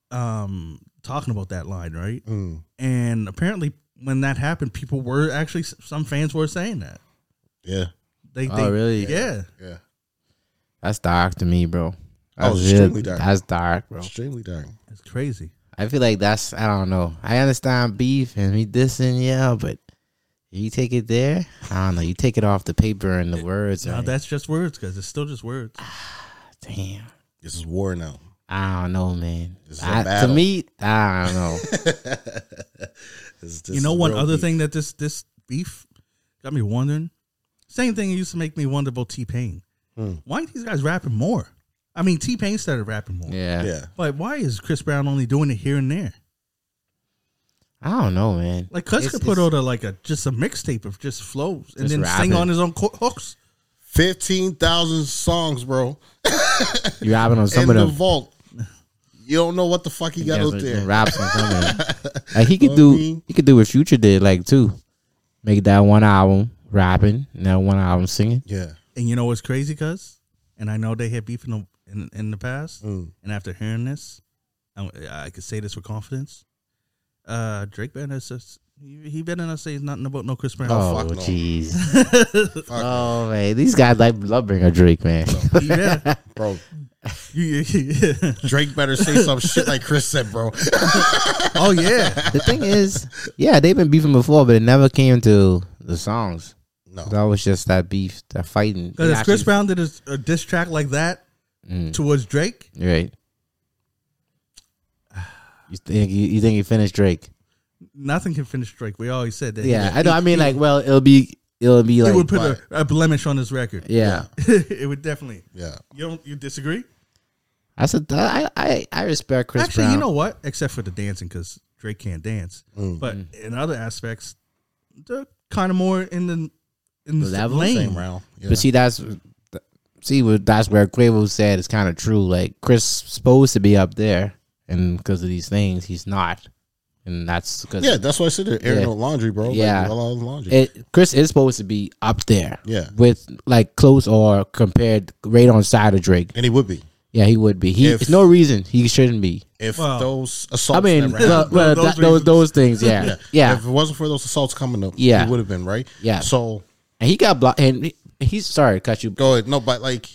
um, talking about that line, right? Mm. And apparently, when that happened, people were actually some fans were saying that. Yeah. They, Oh, they really? Yeah. Yeah. That's dark to me, bro. Oh, That's it's extremely dark. That's dark, bro. Extremely dark. It's crazy. I feel like that's I don't know. I understand beef and me dissing, yeah, but you take it there. I don't know. You take it off the paper and the words. Now right? that's just words, because it's still just words. Damn. This is war now. I don't know, man. This is a I, to battle. me, I don't know. This- this You know, is one real other beef. thing that this this beef got me wondering. Same thing used to make me wonder about T Pain. Hmm. Why aren't these guys rapping more? I mean, T Pain started rapping more. Yeah. Yeah. But why is Chris Brown only doing it here and there? I don't know, man. Like, Cuz It's- could put it's- out a like a just a mixtape of just flows and Just then rapping. sing on his own co- hooks. fifteen thousand songs, bro. You rapping on some in of the them. vault. You don't know what the fuck he got Yes, out like, there. raps on some of them. Like he could Know do, what I mean? he could do what Future did, like too. Make that one album rapping, and that one album singing. Yeah. And you know what's crazy, Cuz? And I know they had beef in the in, in the past. Mm. And after hearing this, I, I could say this with confidence. Uh, Drake better just he, he better not say nothing about no Chris Brown. Oh, fuck no. jeez. Fuck Oh man, these guys like love bringer Drake, man. Yeah. bro. You- you- Drake better say some shit like Chris said, bro. oh yeah. The thing is, yeah, they've been beefing before, but it never came to the songs. No. That was just that beef, that fighting. Because They if Chris actually- Brown did a, a diss track like that Mm, towards Drake, right? You think you, you think he finished Drake? nothing can finish Drake. We always said that. Yeah, He- I know. I mean, he- like, well, it'll be, it'll be it like, would put a, a blemish on his record. yeah. it would definitely. Yeah. You don't you disagree? I said, I, I, I respect Chris Actually, Brown. you know what? Except for the dancing, because Drake can't dance. Mm. But in other aspects, they're kind of more in the in the The level? lane. Same round. Yeah. But see, that's see, what that's where Quavo said is kind of true. Like Chris supposed to be up there, and because of these things, he's not, and that's because yeah, that's why I said they're airing Yeah. out laundry, bro. Yeah. Like, a lot of laundry. it, Chris is supposed to be up there. Yeah. with like close or compared right on side of Drake. and he would be. Yeah, he would be. He If- there's no reason he shouldn't be. If Well, those assaults I mean, never well, happened. well, Those that- those reasons. those things. Yeah, yeah, If it wasn't for those assaults coming up, Yeah. he would have been, right? Yeah. So And he got blocked. And he- he's sorry to cut you. go ahead. No, but like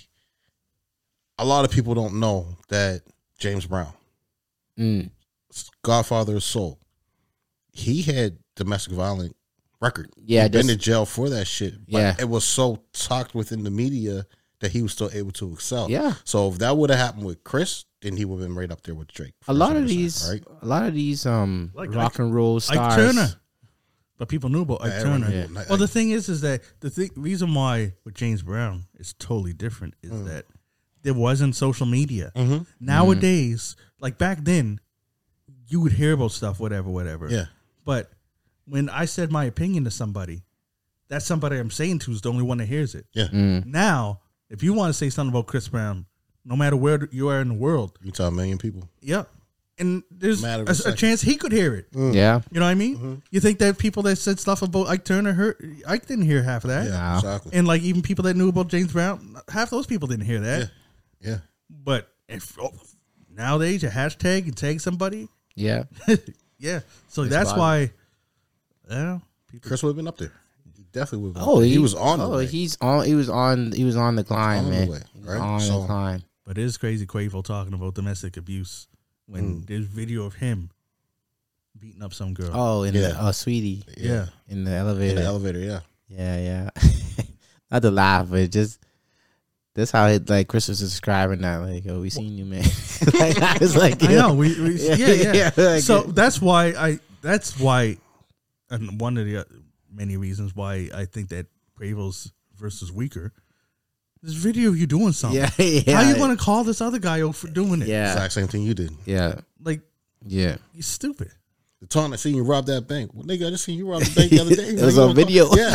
a lot of people don't know that James Brown, Mm, Godfather of Soul, he had domestic violent record. Yeah, He'd been just- to jail for that shit. But Yeah. it was so talked within the media that he was still able to excel. Yeah. So if that would have happened with Chris, then he would have been right up there with Drake. a lot of one hundred percent, these, right? a lot of these, um, Like rock and roll Ike stars. Turner. But people knew about Ike Yeah, everyone Turner. knew. Like- Well, the thing is, is that the th- reason why with James Brown is totally different is Mm. that there wasn't social media. Mhm. Nowadays, like back then, you would hear about stuff, whatever, whatever. Yeah. But when I said my opinion to somebody, that somebody I'm saying to is the only one that hears it. Yeah. Mm, Now, if you want to say something about Chris Brown, no matter where you are in the world, You tell a million people. yep. And there's Matter of a, a a second. chance he could hear it. yeah, You know what I mean? Mm-hmm. You think that people that said stuff about Ike Turner heard Ike didn't hear half of that. Yeah, Wow. exactly. And like even people that knew about James Brown, half those people didn't hear that. Yeah. Yeah. But if oh, nowadays you hashtag and tag somebody, yeah. yeah. So It's that's wild. why yeah, people Chris would have been up there. He definitely would have been Oh, up there. he, He was on the Oh, way. he's on. He was on. He was on the climb, on the man. way, He was right? On So- the climb. but it is crazy Quavo talking about domestic abuse when Mm. there's video of him beating up some girl. Oh, in Yeah. the oh, sweetie, yeah. in the In elevator. the elevator, yeah. Yeah, yeah. Not to laugh, but just that's how it like Chris was describing that. Like, oh, we seen you, man. Like, I was like, I know. We, we yeah, yeah. Yeah, like so it- that's why I. That's why, and one of the uh, many reasons why I think that Quavo's verse is weaker. This video of you doing something. Yeah, yeah. How you going to call this other guy out for doing it? Yeah, Exact same thing you did. yeah, Like yeah. you're stupid. The time I seen you rob that bank. Well, nigga, I just seen you rob the bank the other day. It was Like, on you gonna video. call- Yeah.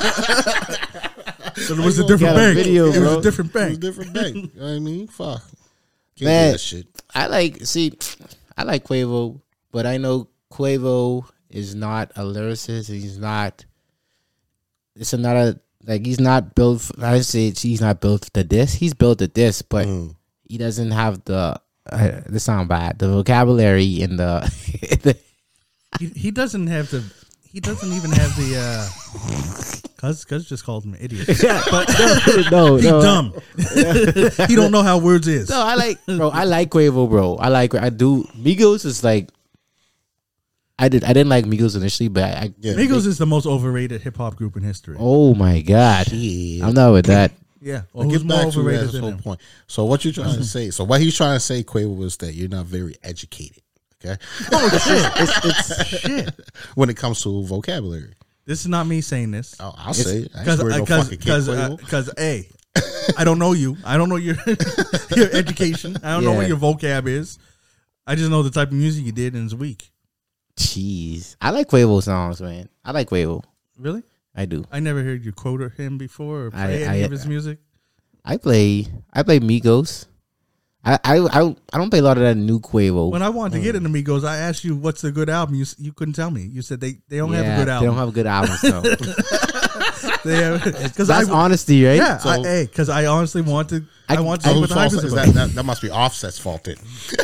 So it was a you different got a bank. video, it was bro. a different It was a bank. different bank. You know what I mean? Fuck. Can't Man. do that shit. I like see, I like Quavo, but I know Quavo is not a lyricist. He's not. It's another like he's not built. For, I say he's not built to this. He's built to this, but Mm. he doesn't have the uh, this sound bad. The vocabulary in the, the He, he doesn't have the. He doesn't even have the. uh Cuz Cuz just called him an idiot. But no, he no, dumb. He don't know how words is. no. I like, bro. I like Quavo, bro. I like. I do. Migos is like. I did. I didn't like Migos initially, but I. Yeah. Migos is the most overrated hip hop group in history. Oh my god, Shit. I'm not with that. Yeah. Well, Well, get who's more back to overrated his than whole him? point. So what you trying to say? So what he's trying to say, Quavo, was that you're not very educated. Okay, Oh shit! It's, it's shit. when it comes to vocabulary. This is not me saying this. Oh, I'll say it. I ain't Because swear no fucking kid, because Quavo. because a, I don't know you. I don't know your your education. I don't know what Yeah. your vocab is. I just know the type of music you did and it's weak. Jeez, I like Quavo songs, man. I like Quavo. Really? I do. I never heard you quote him before or play I- any I- of his music. I play. I play Migos. I I I, I don't play a lot of that new Quavo. When I wanted to get Mm. into Migos, I asked you what's a good album. You s- you couldn't tell me. You said they, they don't yeah, have a good They album. don't have good albums though. Because That's I honesty, right? yeah, So- I, hey, because I honestly want to. I, I- want to Oh, see who's what the hype fault is is about. that, that, that must be Offset's fault then.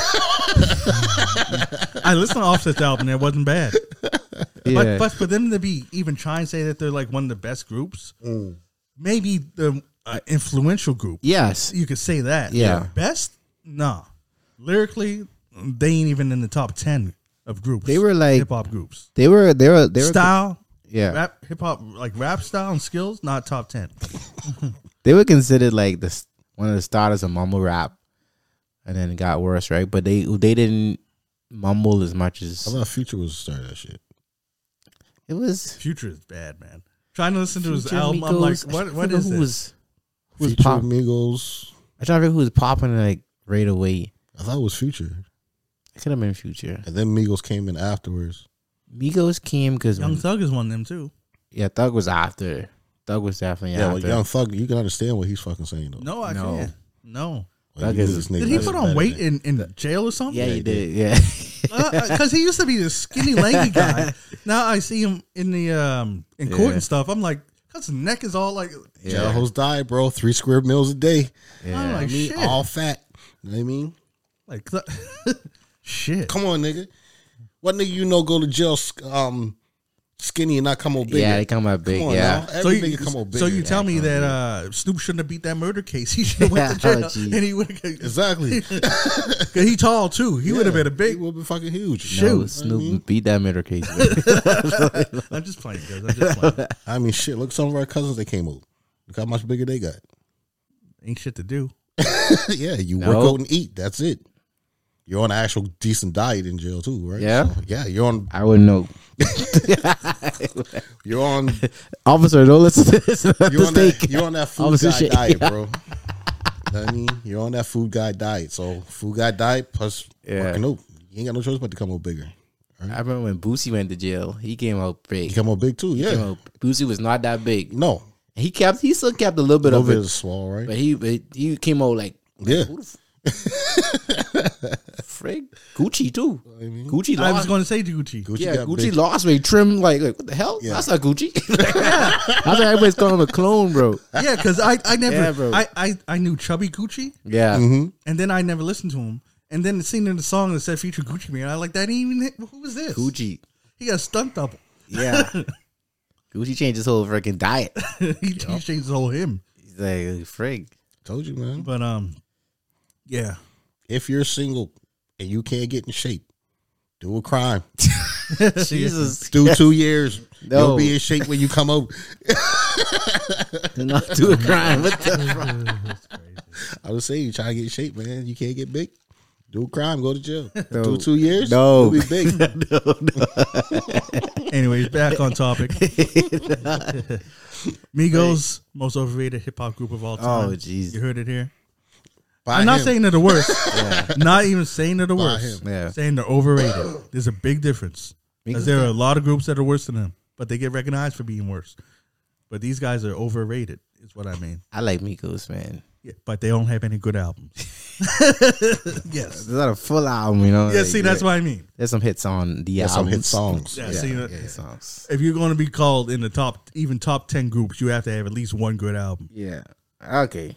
I listened to Offset's album. It wasn't bad. Yeah. But but for them to be even trying to say that they're like one of the best groups, Mm. maybe the uh, influential group. yes. You could say that. Yeah. Best? Nah. Lyrically, they ain't even in the top ten of groups. They were like- hip hop groups. They were. They were. They were. Style, Yeah. rap, hip hop, like rap style and skills, not top ten. They were considered like the s- one of the starters of mumble rap, and then it got worse, right? But they they didn't mumble as much I as thought Future was the start of that shit. it was. Future is bad, man. Trying to listen to his Future, album, I'm like, Migos. what? I What forgot is who this? was who was Future, pop? Migos. I trying to figure who was popping like right away. I thought it was Future. It could have been Future. And then Migos came in afterwards. Migos came because Young Thug is one of them too. yeah, Thug was after. Thug was definitely Yeah, after. well, Young Thug, you can understand what he's fucking saying though. No, I No. can't. No. Like, Thug you is- knew this nigga Did he was put better on weight than- in, in jail or something? yeah, Yeah, he he did. Yeah, Because he used to be this skinny, lanky guy. Now I see him in the um in court Yeah. and stuff. I'm like, cause his neck is all like, Jail hoes die, bro. Three square meals a day. I'm yeah. like I mean, shit, all fat. You know what I mean? like shit. Come on, nigga. What nigga you know go to jail um skinny and not come out bigger? Yeah, they come out big. Come on Yeah, now. Every So you, nigga come out bigger. so you tell me come that uh, Snoop shouldn't have beat that murder case. He should have went to Oh, jail, geez. and he would. Exactly. Cause he tall too. He would have been a He big. would have been fucking huge. no, shoot. Snoop I mean- beat that murder case. man. I'm just playing, guys. I'm just playing. I mean, shit. Look, some of our cousins they came out. Look how much bigger they got. Ain't shit to do. Yeah, you No. work out and eat. That's it. You're on an actual decent diet in jail too, right? Yeah. So, yeah. You're on. I wouldn't know. You're on. Officer, don't listen to this You're on mistake. that. You're on that food Officer guy shit. diet, bro. You know what I mean, you're on that food guy diet. So food guy diet plus Yeah. working out. You ain't got no choice but to come out bigger. I remember when Boosie went to jail. He came out big. You come out big too. He Yeah. came out- Boosie was not that big. No. He kept. He still kept a little bit A of little bit it, of swall, right? but he but he came out like Yeah. who the f- frig Gucci too. I mean, Gucci I was lost. going to say Gucci. Gucci Yeah, got Gucci big. lost weight. Trim like, like what the hell? Yeah. That's not Gucci. That's why everybody's calling him a clone, bro. Yeah, because I, I never Yeah, bro. I, I I knew Chubby Gucci, Yeah, Mm-hmm. and then I never listened to him. And then seen in the song that said feature Gucci Man, I like that. Ain't even hit- who was this? Gucci. He got a stunt double. Yeah, Gucci changed his whole freaking diet. he, he changed his whole him. He's like frig. Told you, man. But um, yeah. If you're single and you can't get in shape, do a crime. Jesus, Do two years. No. You'll be in shape when you come out. do not do a crime. What the fuck? I would say you try to get in shape, man. You can't get big. Do a crime. Go to jail. No. Do two years. No. You'll be big. Anyways, back on topic. Migos, most overrated hip hop group of all time. Oh, jeez. You heard it here. By I'm not him. saying they're the worst. Not even saying they're the By worst. him. Yeah. Saying they're overrated. There's a big difference. Because there are a lot of groups that are worse than them, but they get recognized for being worse. But these guys are overrated, is what I mean. I like Migos, man. Yeah, but they don't have any good albums. Yes. It's not a full album, you know. Yeah, like, see, that's yeah. what I mean. There's some hits on the There's some album. hit songs. Yeah, Yeah, see, yeah, uh, hit songs. if you're going to be called in the top, even top ten groups, you have to have at least one good album. Yeah, Okay.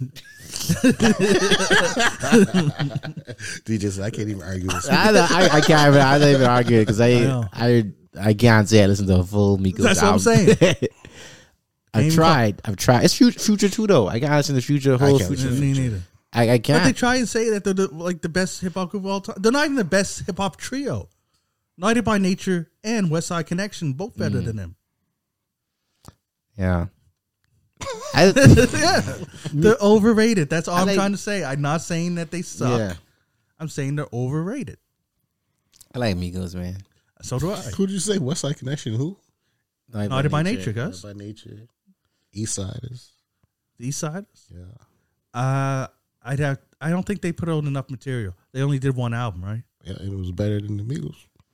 D J said, I can't even argue this. I, don't- I, I can't even, I don't even argue it because I, I know. I, I can't say I listened to a full Migos That's what I'm album. saying. I've Ain't tried. I've tried. It's Future, Future too, though. I can't listen to Future. Whole can't Future. listen Me neither. I, I But they can't. try and say that they're the, like the best hip hop group of all time. They're not even the best hip hop trio. United by Nature and West Side Connection both better than them. Yeah. I, Yeah, they're overrated. That's all I I'm like- trying to say. I'm not saying that they suck. yeah. I'm saying they're overrated. I like Migos, man. So do I. Who'd you say? West Side Connection? Who? United by Nature, guys. By Nature. East Siders. The East Side. Yeah. Uh, I'd have. I don't think they put out enough material. They only did one album, right? Yeah, and it was better than the Migos.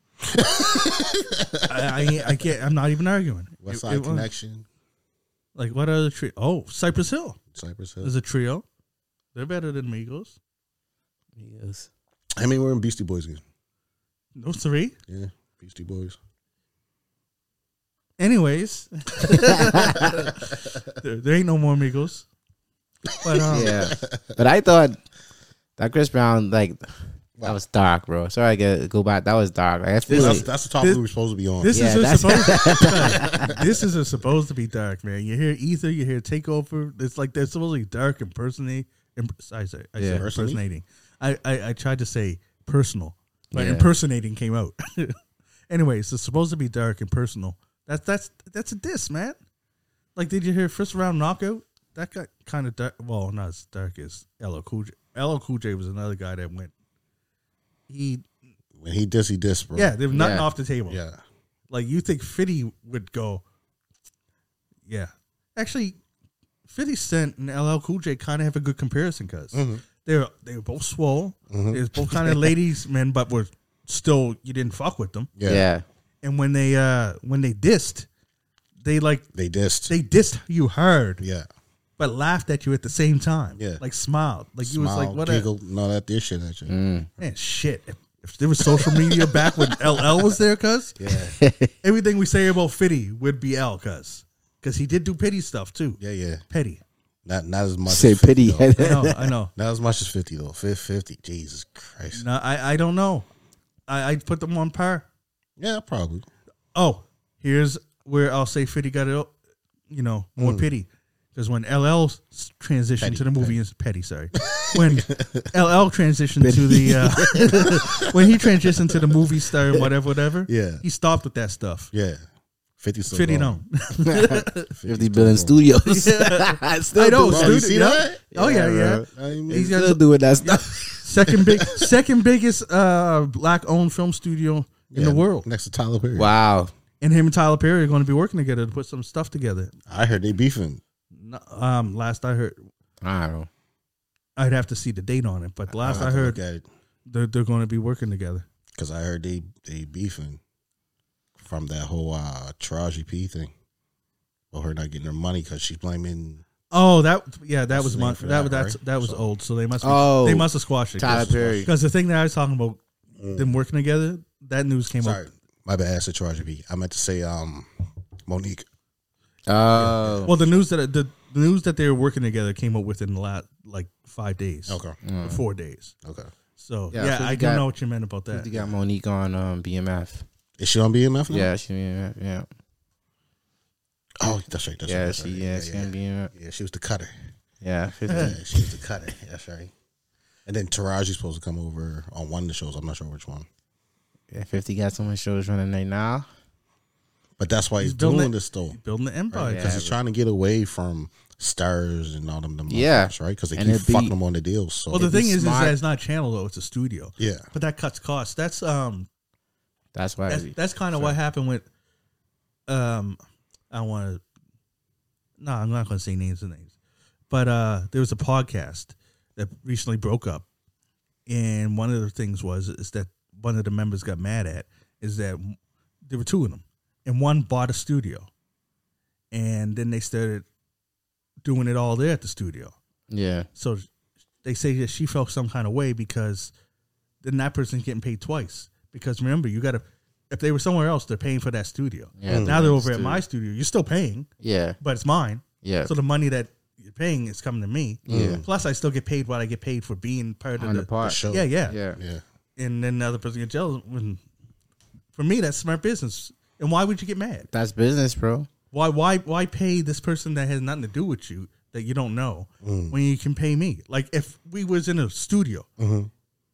I, I, I can't. I'm not even arguing. West It- Side it was- Connection. Like what other trio? Oh, Cypress Hill Cypress Hill. is a trio. They're better than Migos. Migos. How many were in Beastie Boys again? Those three. Yeah, Beastie Boys. Anyways, there, there ain't no more Migos. But um, Yeah. But I thought that Chris Brown, like, Wow. that was dark, bro. Sorry, I get go back. That was dark. Like, I feel That's, like, that's the topic this- we were supposed to be on. this Yeah, is that's- supposed. this is a supposed to be dark, man. You hear Ether, you hear Takeover. It's like they're supposed to be dark, impersonating. Imp- I say, I Yeah. say impersonating. I, I I tried to say personal, but Yeah. impersonating came out. Anyways, it's supposed to be dark and personal. That's that's that's a diss, man. Like, did you hear First Round Knockout? That got kind of dark. Well, not as dark as L L Cool J. L L Cool J was another guy that went. He When he diss, he diss, bro. yeah, they were nothing Yeah. off the table. Yeah. Like, you think fifty would go, yeah. Actually, fifty Cent and L L Cool J kind of have a good comparison because Mm-hmm. they're they were both swole. They were both kind of ladies men, but were still, you didn't fuck with them. Yeah. yeah. And when they uh when they dissed, they like They dissed. they dissed you hard, yeah. but laughed at you at the same time. Yeah. Like smiled, like you was Smile, like what giggle, and all that this shit at you. Mm. a man shit. If, if there was social media back when L L was there, cuz Yeah. everything we say about fifty would be L, cuz because he did do pity stuff too. Yeah, yeah. Petty. Not not as much Say as fifty, pity. though. I know, I know. Not as much as fifty though. Fif- fifty. Jesus Christ. No, I, I don't know. I I'd put them on par. Yeah, probably. Oh, here's where I'll say fifty got it, you know, Mm. more pity. Because when L L transitioned Petty, to the movie, is petty, sorry. When L L transitioned to the, uh, when he transitioned to the movie star, whatever, whatever, Yeah. he stopped with that stuff. Yeah. fifty still fifty going. don't. fifty billion studios. I Still know. doing- Bro, you Studio- see yeah. that? Oh, yeah, yeah. I mean, He's Still got doing that stuff. second big, second biggest uh, black-owned film studio in yeah, the world. next to Tyler Perry. Wow. And him and Tyler Perry are going to be working together to put some stuff together. I heard they beefing. No, Um, last I heard, I don't know. I'd have to see the date on it, but last I heard, that they're they're going to be working together. because I heard they they beefing from that whole uh, Taraji P thing. Well, her not getting her money because she's blaming. Oh, that yeah, that What's was the my name for that, that, that's right? that was So- old. So they must Oh, they must have squashed it. Tyler Perry. Because the thing that I was talking about, them working together, that news came Sorry, up. my bad. I said Taraji P. I meant to say um, Monique. Oh. Well, the news that the, the news that they were working together came up within the last like five days, Okay. or four days. Okay. So Yeah, yeah, so I you don't got- know what you meant about that. You got Monique on um, B M F. Is she on B M F now? Yeah, she B M F. Yeah. Oh, that's right. That's Yeah, right. That's she right. yeah, she on B M F. Yeah, she was the cutter. Yeah, fifty. Yeah, she was the cutter. That's right. And then Taraji's supposed to come over on one of the shows. I'm not sure which one. Yeah, fifty got so many shows running right now. But that's why he's, He's building doing it- this though. Building the empire. Right, Because Yeah, he's but- trying to get away from stars and all them. them Yeah. motherfuckers, right? Because they And keep it'd be- fucking them on the deals. So Well, the It'd be thing is, is smart. that it's not a channel though; it's a studio. yeah, But that cuts costs. That's um, That's why. that's, that's kind of what happened with um, I don't want to. No, I'm not going to say names and names, but uh, there was a podcast that recently broke up, and one of the things was is that one of the members got mad at is that there were two of them, and one bought a studio, and then they started doing it all there at the studio. yeah. So they say that she felt some kind of way because then that person's getting paid twice. Because remember, you got to, if they were somewhere else, they're paying for that studio. Yeah, Now they're over at studio. my studio. You're still paying, Yeah, but it's mine. yeah. So the money that you're paying is coming to me. Yeah. Plus, I still get paid what I get paid for being part of On the, the part. The show. Yeah, yeah, Yeah. Yeah. And then the other person gets jealous. When, for me, that's smart business. And why would you get mad? That's business, bro. Why, why, why pay this person that has nothing to do with you that you don't know when you can pay me? Like if we was in a studio. Mm-hmm.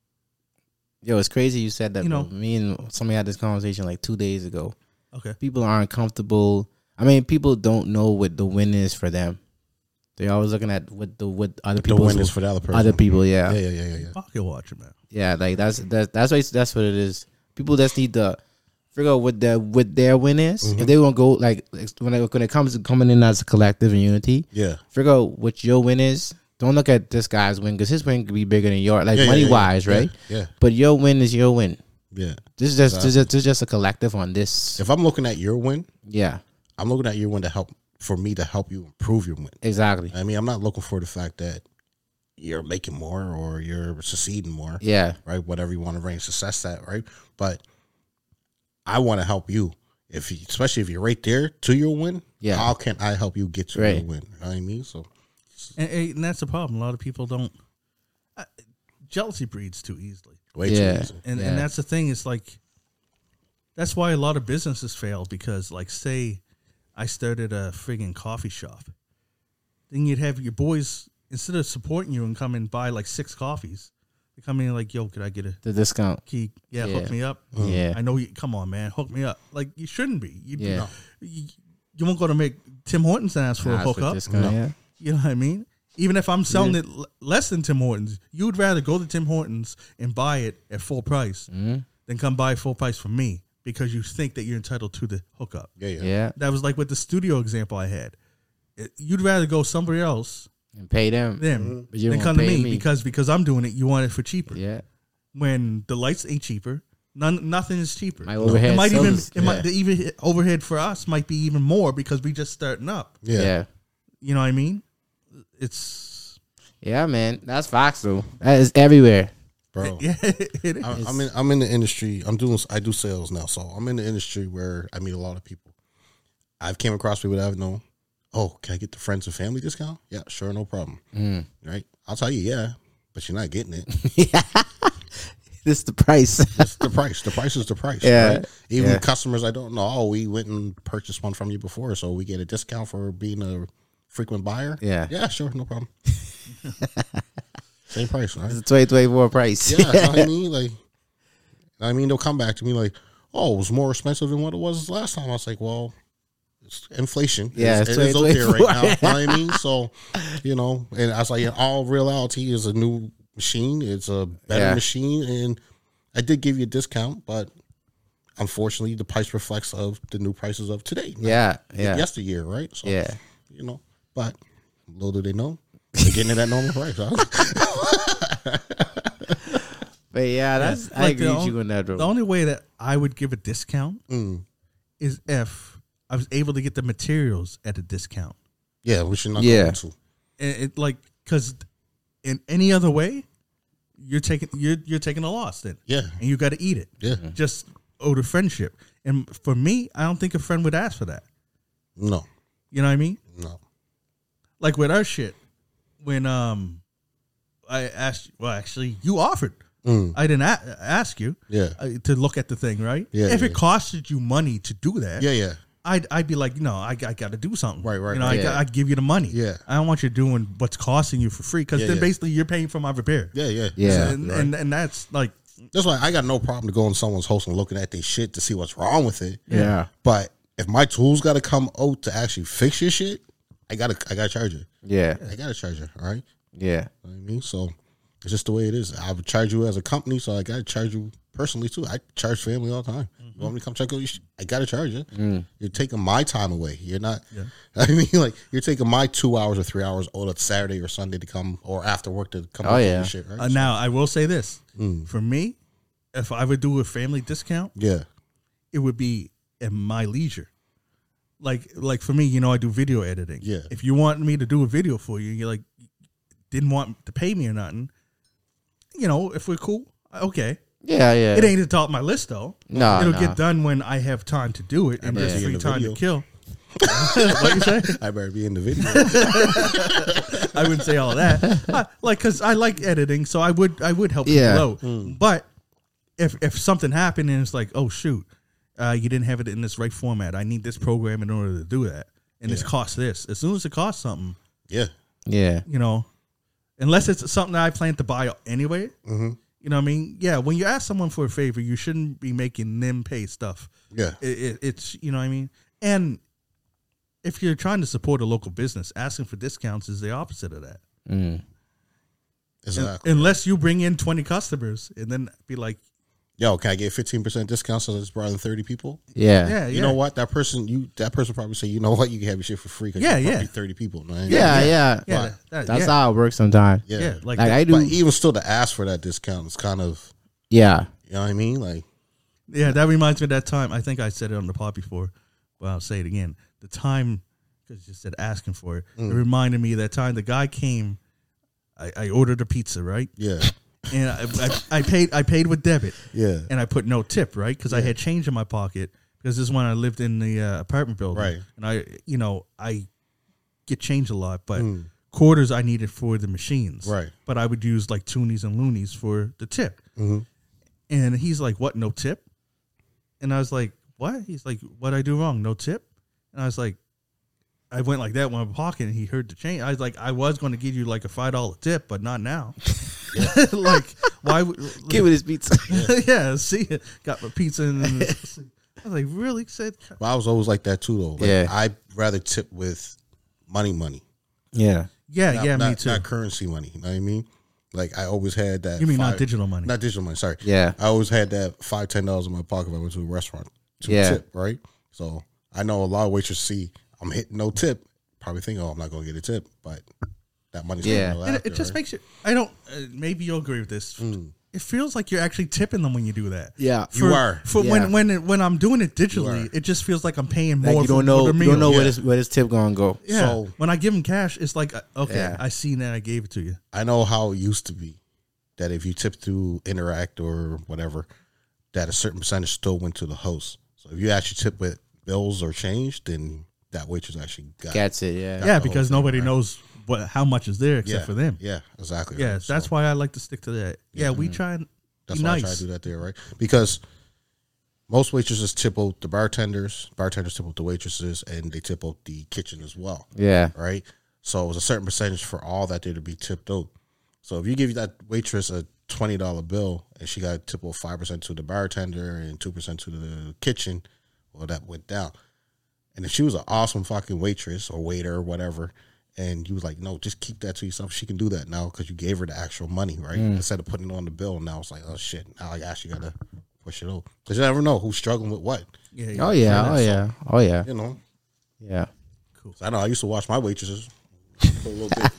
Yo, it's crazy you said that. You You know- know, me and somebody had this conversation like two days ago. Okay. People aren't comfortable. I mean, people don't know what the win is for them. They're always looking at what the what other The people win is for the other person. other people. Yeah, Yeah, yeah, yeah, yeah, yeah. yeah. Pocket watcher, man. like that's that's that's what that's what it is. People just need to figure out what their what their win is. Mm-hmm. If they want to go like when it, when it comes to coming in as a collective and unity, Yeah. figure out what your win is. Don't look at this guy's win because his win could be bigger than yours, like Yeah, yeah, money yeah, wise, yeah, right? Yeah. But your win is your win. Yeah. This is just this is just, this is just a collective on this. If I'm looking at your win, Yeah, I'm looking at your win to help for me to help you improve your win. exactly. I mean, I'm not looking for the fact that you're making more or you're succeeding more, Yeah, right? Whatever you want to bring success at, right? But I want to help you. If you, especially if you're right there to your win, Yeah. how can I help you get to Right. your win? You know what I mean? So And, and that's the problem. A lot of people don't. Uh, jealousy breeds too easily. way Yeah. too easy. And Yeah. and that's the thing. It's like that's why a lot of businesses fail because, like, say I started a friggin' coffee shop, then you'd have your boys instead of supporting you and come and buy like six coffees, they come in like, "Yo, could I get a the discount. key? Yeah, Yeah. hook me up. Yeah. I know you. Come on, man, hook me up. Like you shouldn't be. You, Yeah. you, you won't go to make Tim Hortons and ask for Nah, a it's for hookup. discount, No. yeah. You know what I mean? Even if I'm selling Yeah. it l- less than Tim Hortons, you would rather go to Tim Hortons and buy it at full price Mm-hmm. than come buy full price from me because you think that you're entitled to the hookup. Yeah, yeah. Yeah, That was like with the studio example I had. It- you'd rather go somewhere else and pay them. them But you than don't come to pay me, me. because because I'm doing it. You want it for cheaper. Yeah, When the lights ain't cheaper, none nothing is cheaper. my overhead. It might even sells- it might the even overhead for us might be even more because we just starting up. Yeah. yeah. You know what I mean? It's Yeah, man, that's facts though. That is everywhere. Bro. yeah, it is. I- I'm in. I'm in the industry. I'm doing. I do sales now, so I'm in the industry where I meet a lot of people. I've came across people that I've known. Oh, can I get the friends and family discount? Yeah, sure, no problem. Mm. Right? I'll tell you, yeah, but you're not getting it. This is the price. It's the price. The price is the price. Yeah, Right? Even yeah. customers I don't know. Oh, we went and purchased one from you before, so we get a discount for being a frequent buyer. Yeah. Yeah, sure, no problem. Same price, right? It's a twenty twenty-four price. Yeah, you know what I mean, like, I mean, they'll come back to me like, "Oh, it was more expensive than what it was last time." I was like, "Well, it's inflation. Yeah, it's, it's it is out there right now." twenty twenty-four. You know what I mean? So, you know, and I was like, in all reality, is a new machine. It's a better Yeah. machine, and I did give you a discount, but unfortunately, the price reflects of the new prices of today. not Yeah, yeah, yesteryear, right? So, yeah. you know, but little do they know, they're getting it at normal price. Huh? But yeah, that's I Like, agree the with on- you on that, The bro. only way that I would give a discount Mm. is if I was able to get the materials at a discount. Yeah, we should not Yeah. go into. And it like because in any other way, you're taking you're you're taking a loss then, Yeah, and you got to eat it. yeah. Just owe the friendship. And for me, I don't think a friend would ask for that. No, You know what I mean? no. Like with our shit, when um, I asked, well, actually, you offered. Mm. I didn't a- ask you Yeah, uh, to look at the thing, right? Yeah, If yeah, it costed you money to do that, yeah, yeah. I'd I'd be like, no, I, I got to do something. Right, right, You know, right. I got, Yeah. I'd give you the money. Yeah. I don't want you doing what's costing you for free because Yeah, then yeah. basically you're paying for my repair. Yeah, yeah, Yeah. and, Right. and and that's like, That's why I got no problem to go on someone's house and looking at their shit to see what's wrong with it. Yeah, But if my tools got to come out to actually fix your shit, I gotta, I gotta charge it. yeah, I gotta charge it. All right. yeah. You know what I mean, so it's just the way it is. I would charge you as a company, so I gotta charge you personally too. I charge family all the time. You want me to come check out your shit? I gotta charge it. You're taking my time away. You're not. Yeah. I mean, like you're taking my two hours or three hours on a Saturday or Sunday to come, or after work to come. Oh, look at yeah. your shit, right? uh, now I will say this Mm. for me, if I would do a family discount, Yeah, it would be at my leisure. Like like for me, you know, I do video editing. Yeah. If you want me to do a video for you, you're like didn't want to pay me or nothing. You know, if we're cool, okay. Yeah, yeah. It ain't at the top of my list though. No, It'll no. get done when I have time to do it and After just seeing free the time video. to kill. What you say? I better be in the video. I wouldn't say all that. Uh, like, cause I like editing, so I would I would help Yeah. people out. Mm. But if if something happened and it's like, oh shoot, uh, you didn't have it in this right format. I need this program in order to do that, and Yeah. it's cost this. As soon as it costs something, Yeah. Yeah. you know, unless it's something that I plan to buy anyway. Mm-hmm. You know what I mean? Yeah. When you ask someone for a favor, you shouldn't be making them pay stuff. Yeah. It, it, it's you know what I mean. And if you're trying to support a local business, asking for discounts is the opposite of that. Mm. Exactly. Unless you bring in twenty customers and then be like, Yo, can I get fifteen percent discount so it's brought in thirty people? Yeah. yeah, You yeah. know what? That person, you that person probably say, you know what? You can have your shit for free because Yeah, you're yeah. probably thirty people. Man. Yeah. Yeah. Yeah, But that- That's yeah, how it works sometimes. Yeah. yeah, like, Like that- I do. But even still, to ask for that discount is kind of, Yeah. you know what I mean? Like, yeah. That reminds me of that time. I think I said it on the pod before, but I'll say it again. The time because you said asking for it, Mm. it reminded me of that time the guy came. I, I ordered a pizza, right? yeah, And I, I, I paid. I paid with debit, yeah, and I put no tip, right? Because I had change in my pocket. Because this is when I lived in the uh, apartment building, Right. And I, you know, I get change a lot, but Mm. quarters I needed for the machines, Right. But I would use like toonies and loonies for the tip. Mhm. And he's like, "What? No tip?" And I was like, "What?" He's like, "What I do wrong? No tip?" And I was like, I went like that in my pocket, and he heard the change. I was like, "I was going to give you like a five dollar tip, but not now." Like, why? would Give me this pizza. yeah, see, got my pizza, and I was like, "Really?" Said, but I was always like that too, though. Like, Yeah. I'd rather tip with money, money. Yeah. "Yeah, Not, yeah, not, me too." Not currency money. You know what I mean? Like I always had that. You mean not five- digital money? Not digital money. Sorry. Yeah. I always had that five ten dollars in my pocket if I went to a restaurant to Yeah. tip. Right. So I know a lot of waitresses see I'm hitting no tip, probably think, oh, I'm not gonna get a tip, but that money's Yeah. gonna go And it, after, it just right? makes you. I don't. Uh, maybe you'll agree with this. Mm. It feels like you're actually tipping them when you do that. Yeah. You For- are. For Yeah. when when it, when I'm doing it You digitally, are. it just feels like I'm paying Like more. you for, don't know. for the You meal. don't know Yeah. where this where this tip gonna go. Yeah. So- when I give them cash, it's like, uh, okay, Yeah. I seen that, I gave it to you. I know how it used to be that if you tip through Interact or whatever, that a certain percentage still went to the host. So if you actually tip with bills or change, then that waitress actually got Gets it. Yeah. Yeah, the whole because thing, nobody right. knows what how much is there except yeah, for them. Yeah, exactly. Yeah, right. So that's why I like to stick to that. Yeah, we try and that's be why nice. I try to do that there, right? Because most waitresses tip out the bartenders, bartenders tip out the waitresses, and they tip out the kitchen as well. Yeah. Right? So it was a certain percentage for all that there to be tipped out. So if you give that waitress a twenty dollar bill and she got to tip out five percent to the bartender and two percent to the kitchen, well, that went down. And if she was an awesome fucking waitress or waiter or whatever, and you was like, no, just keep that to yourself, she can do that now because you gave her the actual money, right? Instead of putting it on the bill, now it's like, oh shit, now I actually got to push it over. Because you never know who's struggling with what, Yeah, Oh yeah. Oh yeah. Oh yeah. you know? Yeah. So I know I used to watch my waitresses for a little bit.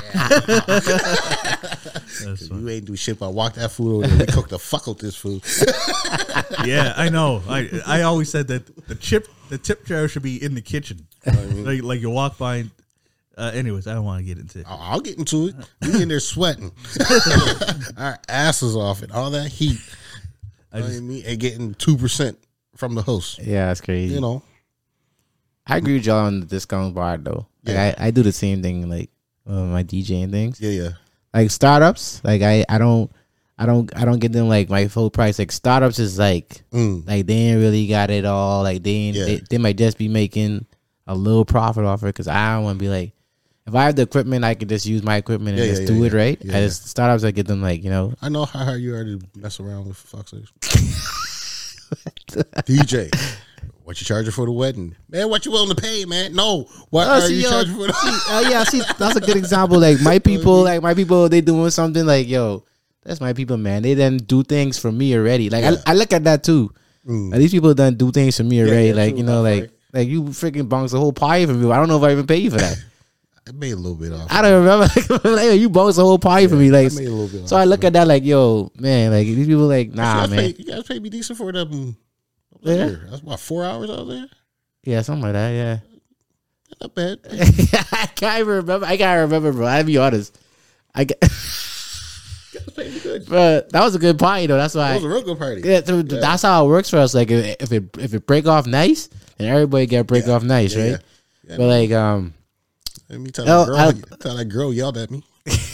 That's fine. You ain't do shit but walk that food over there. We cooked the fuck out this food. Yeah, I know. I I always said that the chip the tip jar should be in the kitchen. Like like you walk by. And, uh, anyways, I don't want to get into it. I'll, I'll get into it. We in there sweating. Our asses off it. All that heat. I You know just, what I mean? And getting two percent from the host. Yeah. That's crazy. You know? I agree with y'all on the discount part though. Like Yeah. I, I do the same thing like uh, my DJing things. Yeah, yeah. Like startups, like I, I don't I don't I don't get them like my full price. Like startups is like Mm. like they ain't really got it all. Like they ain't, Yeah. they, they might just be making a little profit off it because I don't want to be like if I have the equipment I could just use my equipment and Yeah, just yeah, do yeah, it right. yeah. I just startups I get them like you know I know how hard you are to mess around with, for fuck's sake. D J, what you charging for the wedding? Man, what you willing to pay, man? No. What Oh, are see, you yo, charging for the oh yeah, see that's a good example. Like my people, like my people, they doing something like yo, that's my people, man. They done do things for me already. Like Yeah. I, I look at that too. Mm. Like, these people done do things for me already. yeah, like true you know, enough, like like you freaking bounce the whole pie for me. I don't know if I even pay you for that. I made a little bit off. I don't remember. Like, you bounce the whole pie for me. Like I made a little bit so, off. I look at that like yo, man. Like these people, like you, nah, guys man. pay, you guys pay me decent for them. Yeah. That's what, four hours out there? Yeah, something like that. Yeah. Not bad. I can't even remember. I can't remember, bro. I'll be honest. I get. Guys paid me good. But that was a good party though. That's why. It was a real good party. Yeah, th- th- that's how it works for us. Like if if it if it break off nice, then everybody get break Yeah. off nice, Yeah, right? yeah. Yeah, But like um, Let me tell Oh, that girl. I- tell that girl yelled at me.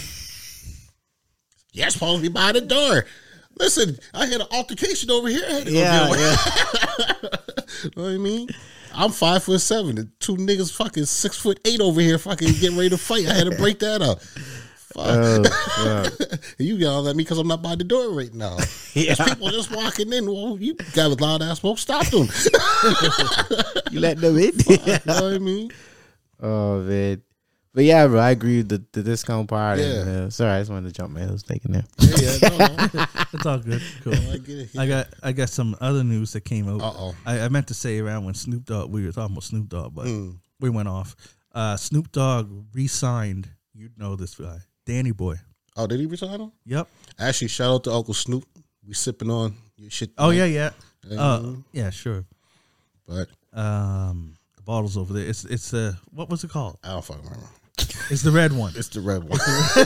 You're supposed to be by the door. Listen, I had an altercation over here. I had to go yeah, deal with yeah. it. You know what I mean? I'm five foot seven. And two niggas fucking six foot eight over here fucking getting ready to fight. I had to break that up. Fuck. Oh, fuck. You yelled at me because I'm not by the door right now. Yeah. There's people just walking in. Well, you got a loud ass smoke. Stop them. You let them in. You know what I mean? Oh man, but yeah, bro, I agree with the, the discount part. Yeah. And, uh, sorry, I just wanted to jump. Man, I was thinking there. Yeah, yeah, no, no. It's all good. Cool. I get it. I got I got some other news that came out. Uh-oh. I, I meant to say around when Snoop Dogg, we were talking about Snoop Dogg, but Mm. we went off. Uh, Snoop Dogg re-signed. You know this guy, Danny Boy. Oh, did he resign him? Yep. Actually, shout out to Uncle Snoop. We sipping on your shit. Oh tonight. yeah, yeah. Uh, Mhm. yeah, sure. But Um, the bottle's over there. It's it's uh what was it called? I don't fucking remember. It's the red one. It's the red one.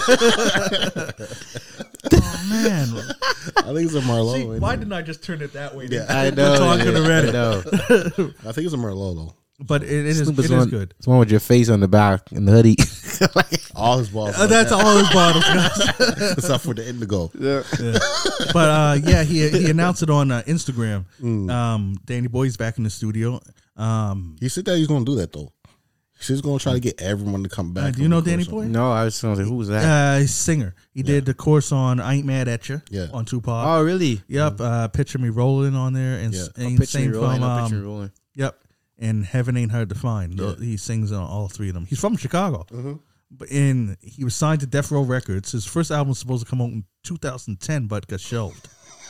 Oh man. I think it's a Merlot. See, ain't why it? didn't I just turn it that way? Yeah. I know. So I could have read I it. know. I think it's a Merlot though. But it, it is Snoop it is one, good. It's one with your face on the back and the hoodie. All his balls. Uh, that's all his bottles, guys. except for the indigo. Yeah. But uh, yeah, he he announced it on uh, Instagram. Mm. Um, Danny Boy's back in the studio. Um, He said that he's gonna do that though. He's gonna try to get everyone to come back. uh, do from you know the Danny chorus. Boy? No, I was going to say, who was that? Uh, he's a singer. He did the course on "I Ain't Mad at You" Yeah. on Tupac. Oh, really? Yep. Uh, Picture Me Rolling on there, and, Yeah. s- Oh, and picture same me rolling. from Oh, picture me um, rolling. yep. And Heaven Ain't Hard to Find. Yeah. He sings on all three of them. He's from Chicago, Mm-hmm. but in he was signed to Death Row Records. His first album was supposed to come out in two thousand ten, but got shelved.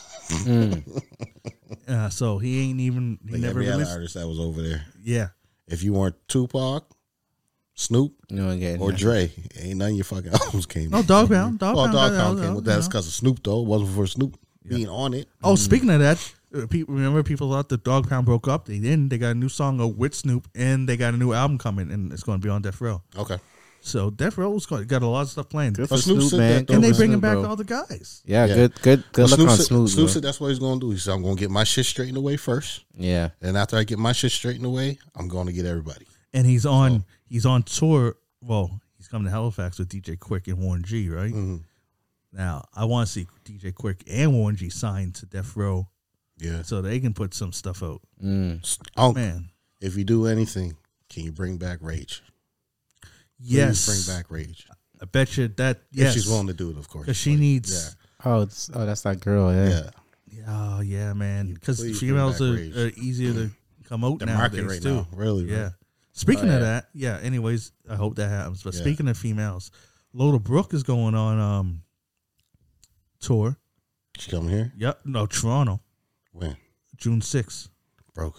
Mm. Uh, so he ain't even he Like never every other released. artist that was over there. Yeah. If you weren't Tupac, Snoop, No one getting or that. Dre, ain't none of your fucking albums came. No, out. Dog Pound. Dog Oh, Pound. Dog got Pound out, came out, with that's you know. because of Snoop though. It wasn't for Snoop being on it. Oh, speaking of that, uh, people, remember people thought the Dog Pound broke up. They didn't. They got a new song out with Snoop, and they got a new album coming, and it's going to be on Death Row. Okay. So Death Row's got, got a lot of stuff playing, Good But for Snoop Snoop, said man. that, though, and they man. bringing Snoop, back bro. all the guys. Yeah, Yeah. good, good, good But look Snoop on said, Snoop. Snoop bro. said that's what he's gonna do. He said I'm gonna get my shit straightened away first, Yeah. and after I get my shit straightened away, I'm gonna get everybody. And he's on he's on tour. Well, he's coming to Halifax with D J Quick and Warren G. Right Mhm. now, I want to see D J Quick and Warren G signed to Death Row Yeah. so they can put some stuff out. Mm. Unc, Man, if you do anything, can you bring back Rage? Please yes, bring back Rage. I bet you that. If Yes, she's willing to do it, of course. because she Like, needs. Oh, it's, oh, that's that girl. Yeah. Yeah. yeah. Oh yeah, man. Because Please bring females back are, Rage. are easier to come out The nowadays market right too. now, really. Yeah. right? Speaking Oh, of yeah. that, yeah. Anyways, I hope that happens. But Yeah. speaking of females, Loda Brooke is going on um tour. She coming here Yep. No, Toronto, when June sixth. broke.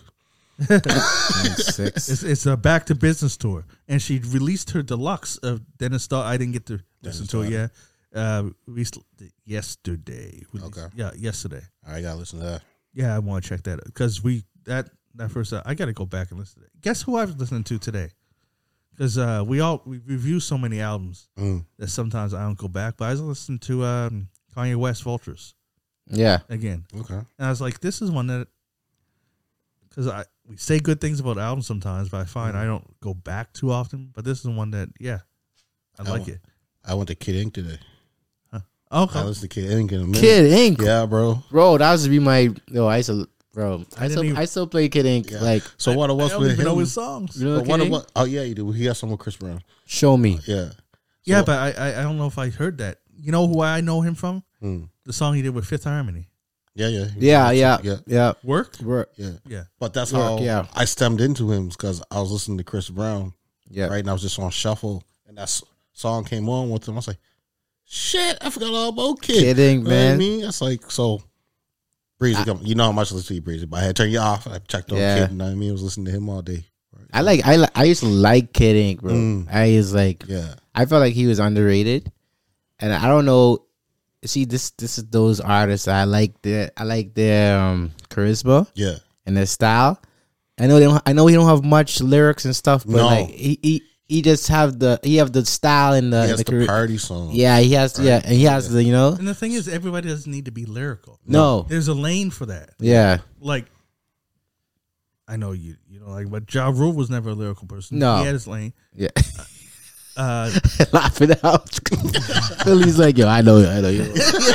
Six. It's it's a back to business tour, and she released her deluxe of Dennis Star. I didn't get to listen Dennis to it Daughter. yet. Uh, released yesterday. Released- Okay. Yeah, yesterday. I gotta listen to that. Yeah, I want to check that out because we that that first. Uh, I got to go back and listen to it. Guess who I've listened to today? Because uh, we all we review so many albums Mm. that sometimes I don't go back. But I was listening to um, Kanye West Vultures Yeah. again, Okay. and I was like, this is one that because I we say good things about albums sometimes, but I find I don't go back too often. But this is one that yeah, I I like want- it. I went to Kid Ink today. Okay, I listened to Kid Ink in a minute. Kid Ink. Yeah, bro. Bro, that used to be my. Yo, I used to. Bro, I, I still, didn't even- I still play Kid Ink. Yeah. Like, So what it I was don't with even him? know his songs. you know But Kid what it Ink? was? Oh yeah, you do. He got some with Chris Brown. Show me. Yeah. Yeah, So- but I, I I don't know if I heard that. You know who I know him from? Mm. The song he did with Fifth Harmony. Yeah, yeah, Yeah, yeah, yeah, yeah. Work. We're, yeah. Yeah. But that's Work, how yeah. I stemmed into him because I was listening to Chris Brown, yeah. right? And I was just on shuffle, and that s- song came on with him. I was like, "Shit, I forgot all about Kid." Kid Ink, You know what I man. mean, it's like so. Breezy, come, you know how much I listen to you, Breezy, but I had to turn you off. I checked on Yeah. Kid, you know what I mean? I was listening to him all day. Right? I like. I like. I used to like Kid Ink, bro. Mm. I was like. Yeah, I felt like he was underrated, and I don't know. See, this this is those artists I like their I like their um, charisma yeah. and their style. I know they don't. I know he don't have much lyrics and stuff, but No. like he he, he just have the he have the style and the, He has the, the career- party song. Yeah, he has. Right. Yeah, and he has the you know. And the thing is, everybody doesn't need to be lyrical. No. There's a lane for that. Yeah. Like, I know you, you know, like, but Ja Rule was never a lyrical person. No. He had his lane. Yeah. Uh, Laughing out. Philly's like, yo, I know you. I know you.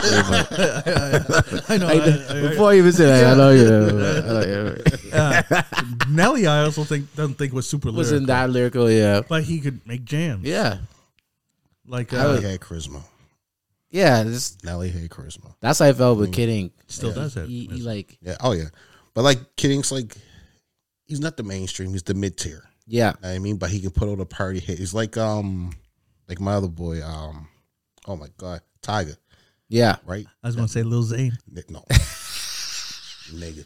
I know. I, I, I, before you even say that, I know you. I know you. uh, Nelly, I also think doesn't think was super lyrical, Wasn't that lyrical? Yeah. but he could make jams. Yeah. Like Nelly uh, had charisma. Yeah. This, Nelly had charisma. that's how I felt with Kidding. still does that. He, he like, Yeah. Oh yeah. But like Kid Ink's like, he's not the mainstream. He's the mid tier. yeah. You know what I mean, but he can put on a party hit. He's like um, like my other boy. Um, oh my god, Tiger. Yeah. Right? I was gonna say Lil Zane. No. Nigga.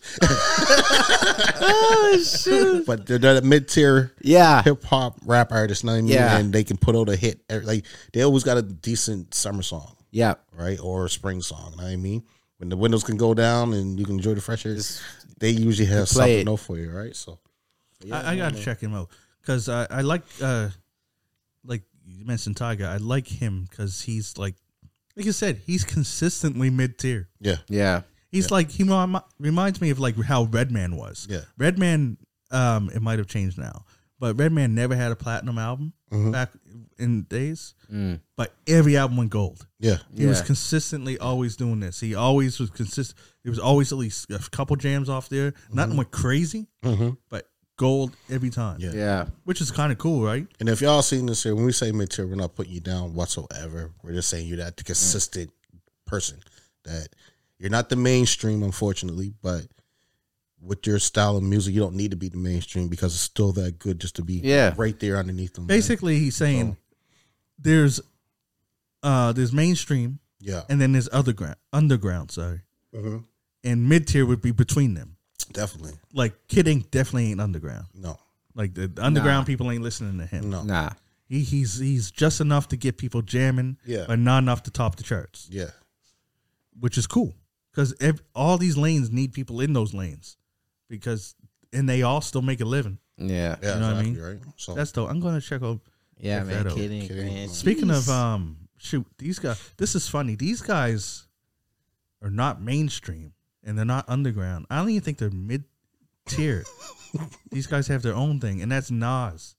Oh, shoot. But they're, they're the mid tier Yeah. hip hop rap artists, know what I mean? Yeah. And they can put out a hit. Like they always got a decent summer song, Yeah. right? Or a spring song, know what I mean? When the windows can go down and you can enjoy the fresh air, they usually have play something it. know for you, right? So I, I gotta check him out because I, I like, uh, like you mentioned Tiger. I like him because he's like, like you said, he's consistently mid tier. yeah, Yeah. He's like he remi- reminds me of like how Redman was. Yeah. Redman, um, it might have changed now, but Redman never had a platinum album Mhm. back in days. Mm. But every album went gold. yeah, He was Yeah. consistently always doing this. He always was consistent. There was always at least a couple jams off there. Nothing went crazy, mm-hmm. but gold every time. Yeah. Yeah. Which is kind of cool, right? And if y'all seen this here, when we say mid tier, we're not putting you down whatsoever. We're just saying you're that the consistent person that you're not the mainstream, unfortunately, but with your style of music, you don't need to be the mainstream because it's still that good just to be Yeah. right there underneath them. Basically, he's saying there's uh there's mainstream Yeah, and then there's underground. Underground, sorry, mm-hmm. and mid tier would be between them. Definitely. Like Kid Ink definitely ain't underground. No, Like the underground Nah. people ain't listening to him. no, Nah. He, he's he's just enough to get people jamming, Yeah. but not enough to top the charts, yeah, which is cool because all these lanes need people in those lanes because and they all still make a living. Yeah. yeah, You know what I exactly, mean? right? So That's dope. I'm gonna check out. Yeah, Check man. that out. Kidding, Kidding. man. Speaking Jeez. of um, shoot, these guys. This is funny. These guys are not mainstream and they're not underground. I don't even think they're mid tier. These guys have their own thing, and that's Nas.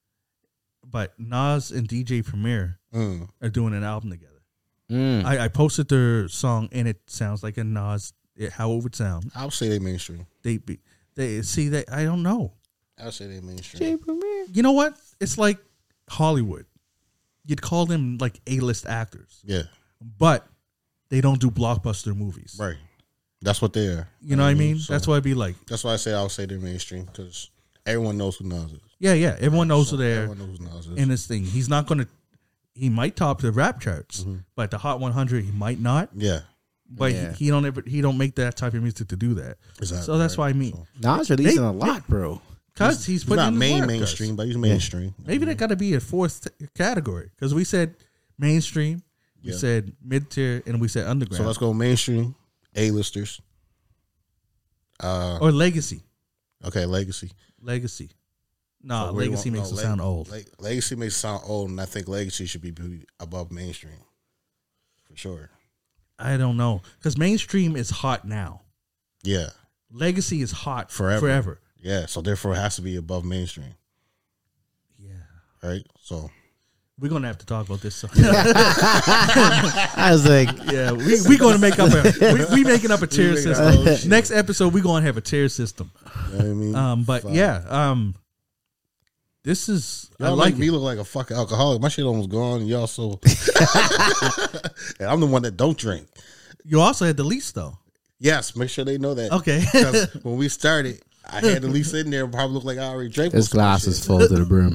But Nas and D J Premier mm, are doing an album together. Mm. I, I posted their song, and it sounds like a Nas. It, how it would sound. I'll say they mainstream. They be they see that I don't know. I'll say they mainstream. Jay Premier. You know what? It's like Hollywood. You'd call them like A-list actors, Yeah, but they don't do blockbuster movies. right. That's what they are. You know what I mean? So That's what I'd be like. That's why I say I'll say they're mainstream because everyone knows who Nas is. Yeah, yeah. Everyone knows So who they are Everyone knows who Nas is. in this thing. He's not going to, he might top the rap charts, Mm-hmm. but the Hot one hundred, he might not. yeah, But Yeah. he, he don't ever, he don't make that type of music to do that. exactly. So that's right. what I mean. So, Nas releasing They- a lot, bro. Because he's he's putting not in the main work, guys. mainstream, but he's mainstream. Maybe that got to be a fourth t- category because we said mainstream, we Yeah. said mid tier, and we said underground So let's go mainstream, A-listers. Uh, or legacy. okay, legacy. Legacy. Nah, So where you legacy want- makes no, it leg- sound old. leg- legacy makes it sound old, and I think legacy should be be above mainstream for sure. I don't know because mainstream is hot now. Yeah, Legacy is hot Forever. Forever. yeah. So therefore, it has to be above mainstream, Yeah, right? So we're gonna have to talk about this. So. I was like, Yeah, we we gonna make up a we, we making up a tier making system. our own shit. Next episode, we gonna have a tier system. you know what I mean. Um, but Fuck. yeah, um, this is I Y'all like make me it. look like a fucking alcoholic. My shit almost gone. And y'all so, and I'm the one that don't drink. You also had the least though. Yes, make sure they know that. Okay, Because when we started, I had the least in there. Probably look like I already drank. his most of that glass shit. is full to the brim.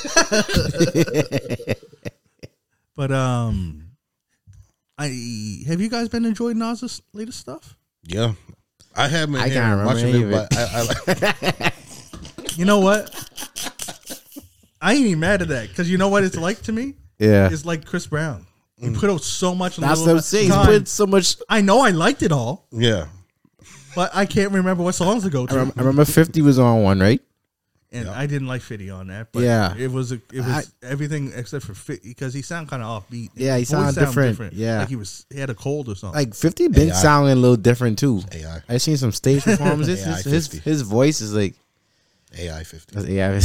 but um, I have you guys been enjoying Nas's latest stuff? Yeah, I haven't been I hearing can't much of remember it, any of but I, I like. You know what? I ain't even mad at that because you know what it's like to me. Yeah. It's like Chris Brown. He put out so much. In a That's little what I'm saying. He's time. put so much. I know I liked it all, Yeah, but I can't remember what songs to go I to. remember, I remember fifty was on one, right? And Yep. I didn't like fifty on that, but Yeah. it was a, it was I- everything except for fifty because he sounded kind of offbeat. Yeah, he His voice sounded different. Yeah. like he was he had a cold or something. Like fifty been A I. sounding a little different too. A I. I seen some stage performances. A I his, his fifty. his voice is like A I fifty. yeah.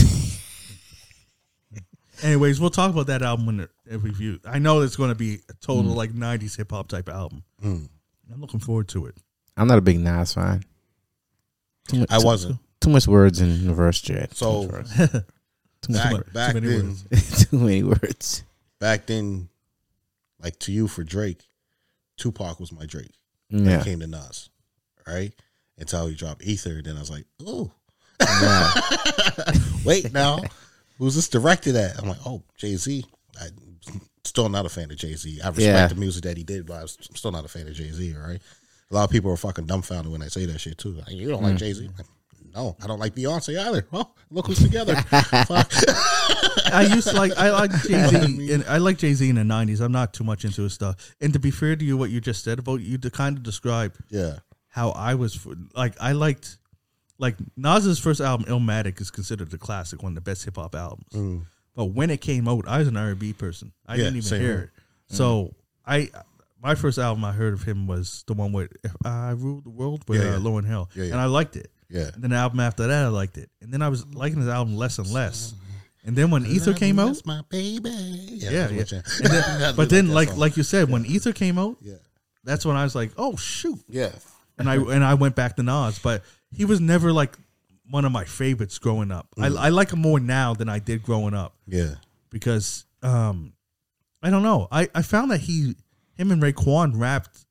Anyways, we'll talk about that album when it, it review. I know it's going to be a total like nineties hip hop type album. Mm. I'm looking forward to it. I'm not a big Nas fan. Too much, I too- wasn't. Too much words in the verse, Jed. So Too much words. Too, much back, words. back many then, words. Too many words. back then, like to you for Drake, Tupac was my Drake. Then Yeah. it came to Nas, right? Until he dropped Ether, then I was like, ooh, yeah. wait now, who's this directed at? I'm like, oh, Jay Z. I'm still not a fan of Jay Z. I respect Yeah. the music that he did, but I'm still not a fan of Jay Z. Right? A lot of people are fucking dumbfounded when I say that shit too. Like, you don't like Jay Z? No, I don't like Beyonce either. Well, look who's together. Fuck. I used to like I like Jay Z and I like Jay Z in the nineties. I'm not too much into his stuff. And to be fair to you, what you just said about you to kind of describe Yeah, how I was for, like I liked like Nas's first album Illmatic is considered a classic, one of the best hip hop albums. Mm. But when it came out, I was an R and B person. I Yeah, didn't even same hear here. it. So I my first album I heard of him was the one with If I Ruled the World with Yeah, yeah. uh, Lauryn Hill, Yeah, yeah. and I liked it. yeah. And then the album after that, I liked it. And then I was liking his album less and less. And then when Ether came out, That's my baby. Yeah, yeah, that's yeah. what you- And then- I but do then, that like song. like you said, when Ether came out, yeah, that's when I was like, oh shoot, yeah, and I and I went back to Nas. But he was never like one of my favorites growing up. Mm. I, I like him more now than I did growing up yeah. because um, I don't know. I, I found that he him and Raekwon rapped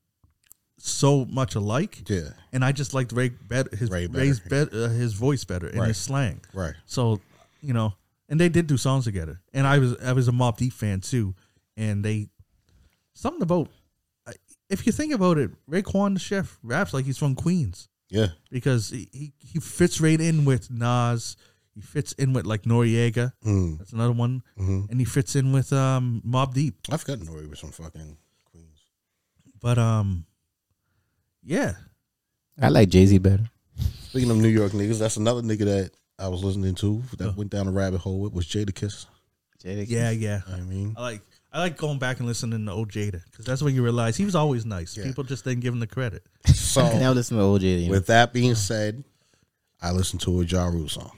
so much alike, Yeah, and I just liked Ray better his Ray better. Ray's bet, uh, his voice better and Right. his slang. right. So, you know, and they did do songs together. And I was I was a Mobb Deep fan too. And they something about if you think about it, Raekwon the Chef raps like he's from Queens Yeah, because he, he, he fits right in with Nas. He fits in with like Noriega. mm. That's another one. Mhm. And he fits in with um Mobb Deep. I forgot Nori was from fucking Queens. But um yeah. I like Jay Z better. Speaking of New York niggas, that's another nigga that I was listening to that Oh. went down a rabbit hole with was Jadakiss. Yeah, yeah. I mean, I like I like going back and listening to old Jada because that's when you realize he was always nice. Yeah. People just didn't give him the credit. so Now listen to O J. You know? with that being said, I listened to a Ja Rule song.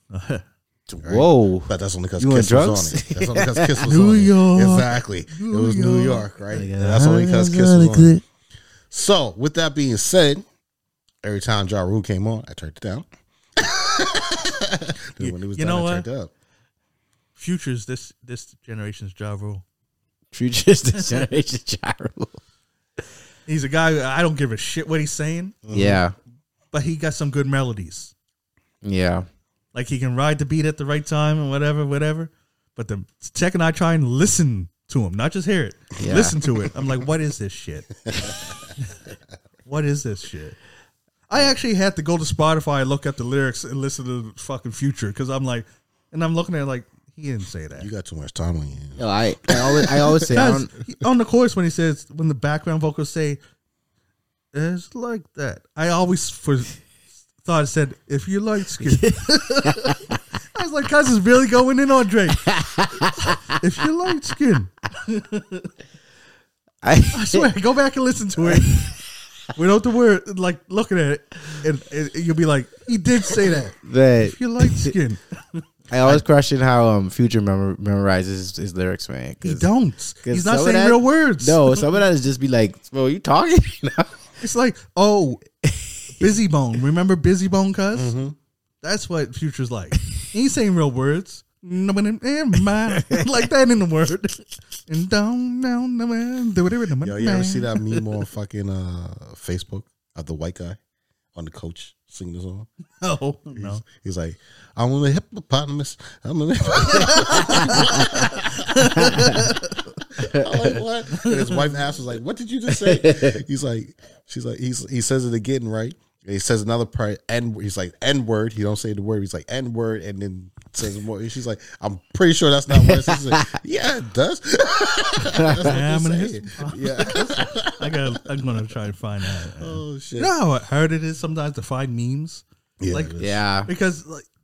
Whoa. But that's only because You on Kiss was drugs? on it. That's only because Kiss was New on York. it. Exactly. New it was New York. York, right? And that's only because Kiss was on it. So, with that being said, every time Ja Rule came on, I turned it down. Then when it was You done, know I what? turned it up. Future's this this generation's Ja Rule. Future's the generation gyro. He's a guy I don't give a shit what he's saying, Yeah. but he got some good melodies. Yeah. Like he can ride the beat at the right time and whatever, whatever. But the second I try and listen to him, not just hear it, Yeah. listen to it, I'm like, what is this shit? What is this shit? I actually had to go to Spotify and look at the lyrics and listen to the fucking Future because I'm like, and I'm looking at it like, he didn't say that. You got too much time on you. Yo, I, I always I always say I Because don't, he- on the chorus when he says when the background vocals say it's like that, I always for thought it said if you like skin. I was like, cuz is really going in on Drake. If you like skin, I, I swear, go back and listen to it without the word, like looking at it, and, and you'll be like, he did say that. that If you like skin, I always question how um Future memor- memorizes his, his lyrics, man. he 'Cause- don't. 'cause He's not some of saying that- real words. No, some of that is just be like, "Bro, you talking?" You know? It's like, oh, Busy Bone. Remember Busy Bone, cuz? Mm-hmm. That's what Future's like. He ain't saying real words. No, but in- in my- like that in the word. And down, down, the man. Do whatever the Yo, you ever see that meme on fucking uh, Facebook of the white guy on the coach singing the song? No, no. He's, he's like, I'm a hippopotamus. I'm a I'm like, what? And his wife asks, was like, what did you just say? He's like, she's like, he's, he says it again, right? And he says another part, N. He's like, N word. He don't say the word. He's like, N word, and then says more. She's like, I'm pretty sure that's not what it says. He's like, yeah, it does. That's what Yeah, I'm they're gonna saying. hit- Yeah. I got. I'm gonna try and find that. You Oh shit. know how hard it is sometimes to find memes. Yeah, like, it is. Yeah, because like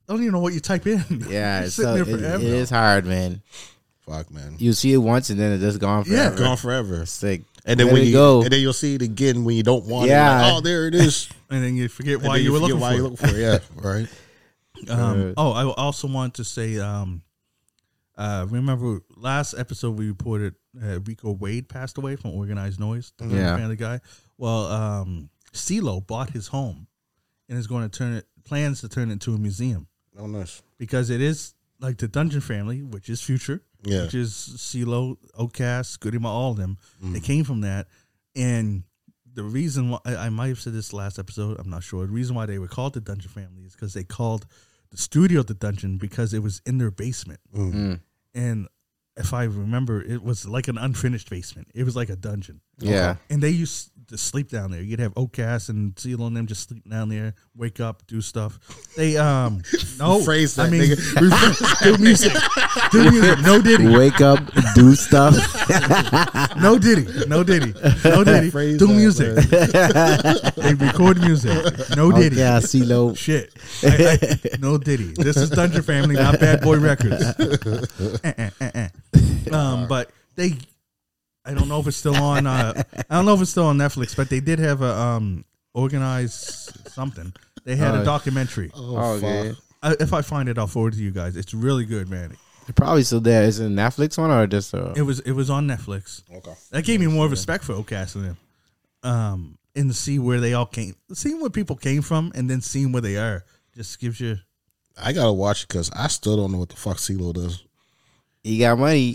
I don't even know what you type in. Yeah, You're it's sitting so, there it, forever. it is hard, man. Fuck, man. You see it once and then it's just gone Yeah. forever. Gone forever. It's like, And then let when it you go. and then you'll see it again when you don't want Yeah. it. Like, oh, there it is. And then you forget And why then you were forget looking why for you it. looking for it. Yeah, right. Um, Uh, oh, I also want to say, um, uh, remember last episode we reported uh, Rico Wade passed away from Organized Noise, the Yeah. family guy. Well, um, CeeLo bought his home and is going to turn it, plans to turn it into a museum Oh, nice. because it is like the Dungeon family, which is Future, Yeah. which is CeeLo, Outkast, Goody Mob, all of them. Mm. They came from that, and the reason why I, I might have said this last episode, I'm not sure. The reason why they were called the Dungeon family is because they called the studio the Dungeon because it was in their basement. mm, And if I remember, it was like an unfinished basement. It was like a dungeon. yeah. And they used to sleep down there. You'd have Outkast and CeeLo and them just sleep down there, wake up, do stuff. They um no Rephrase that, I mean nigga. do music. Do music. No Diddy. Wake up, do stuff. No Diddy. No Diddy. No Diddy. Rephrase Do that, music. They record music. No Diddy. Yeah, CeeLo. Shit. I, I, no Diddy. This is Dungeon Family, not Bad Boy Records. Eh, eh, eh, eh. Um, but they, I don't know if it's still on. Uh, I don't know if it's still on Netflix, but they did have a um organized something. They had a Uh, documentary. Oh, Oh, fuck. okay. I, if I find it, I'll forward it to you guys. It's really good, man. They're probably still there. Is it a Netflix one or just a? It was it was on Netflix. Okay. That gave me more respect for Outkast than them. Um, and to see where they all came, seeing where people came from, and then seeing where they are, just gives you. I gotta watch it because I still don't know what the fuck CeeLo does. He got money.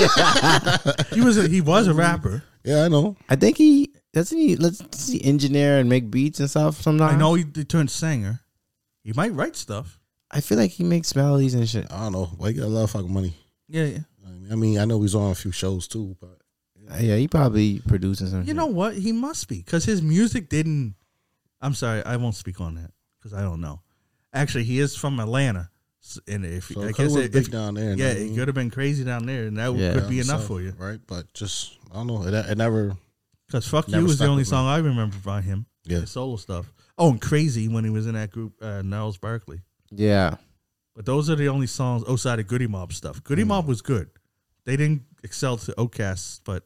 He was a, he was a rapper. Yeah, I know. I think he doesn't he. Let's see, engineer and make beats and stuff. Sometimes I know he, he turned singer. He might write stuff. I feel like he makes melodies and shit. I don't know. Why you got a lot of fucking money? Yeah, yeah. I mean, I mean, I know he's on a few shows too, but Uh, Yeah, he probably producing some. You shit. know what? He must be because his music didn't. I'm sorry, I won't speak on that because I don't know. Actually, he is from Atlanta, S- and if so I it guess was it, big if, down there. yeah, and it could have been crazy down there, and that Yeah. could be enough so, for you. right? But just I don't know. It, it never. Because "Fuck Never You" was the stuck only with me. song I remember by him. Yeah. His solo stuff. Oh, and "Crazy" when he was in that group, uh, Gnarls Barkley. Yeah, But those are the only songs outside of Goody Mob stuff. Goody Mm. Mob was good. They didn't excel to Outkast, but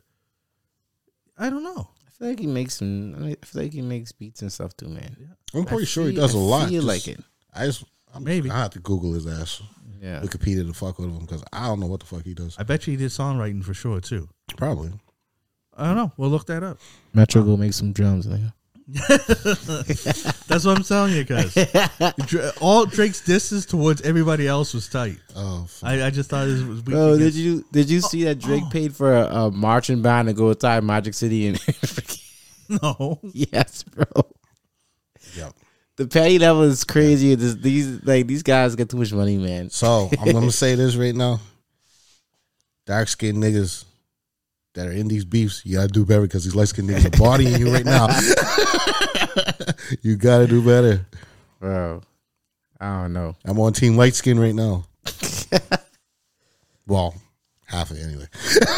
I don't know. I feel like he makes some. I feel like he makes beats and stuff too, man. I'm pretty I sure he feel- does a I lot. Feel Just- like it. I just I'm, Maybe. I have to Google his ass, Yeah, Wikipedia to fuck with him because I don't know what the fuck he does. I bet you he did songwriting for sure too. Probably. I don't know. We'll look that up. Metro go make some drums. Nigga. That's what I'm telling you, guys. Dra- All Drake's disses towards everybody else was tight. Oh, fuck. I, I just thought it was weak. Bro, did against- you did you see that Drake oh. paid for a, a marching band to go outside Magic City and No. yes, bro. Yep. The petty level is crazy. This, these like these guys get too much money, man. So I'm gonna say this right now. Dark skinned niggas that are in these beefs, you gotta do better because these light skinned niggas are bodying you right now. You gotta do better. Bro, I don't know. I'm on team light skin right now. Well, half of it anyway.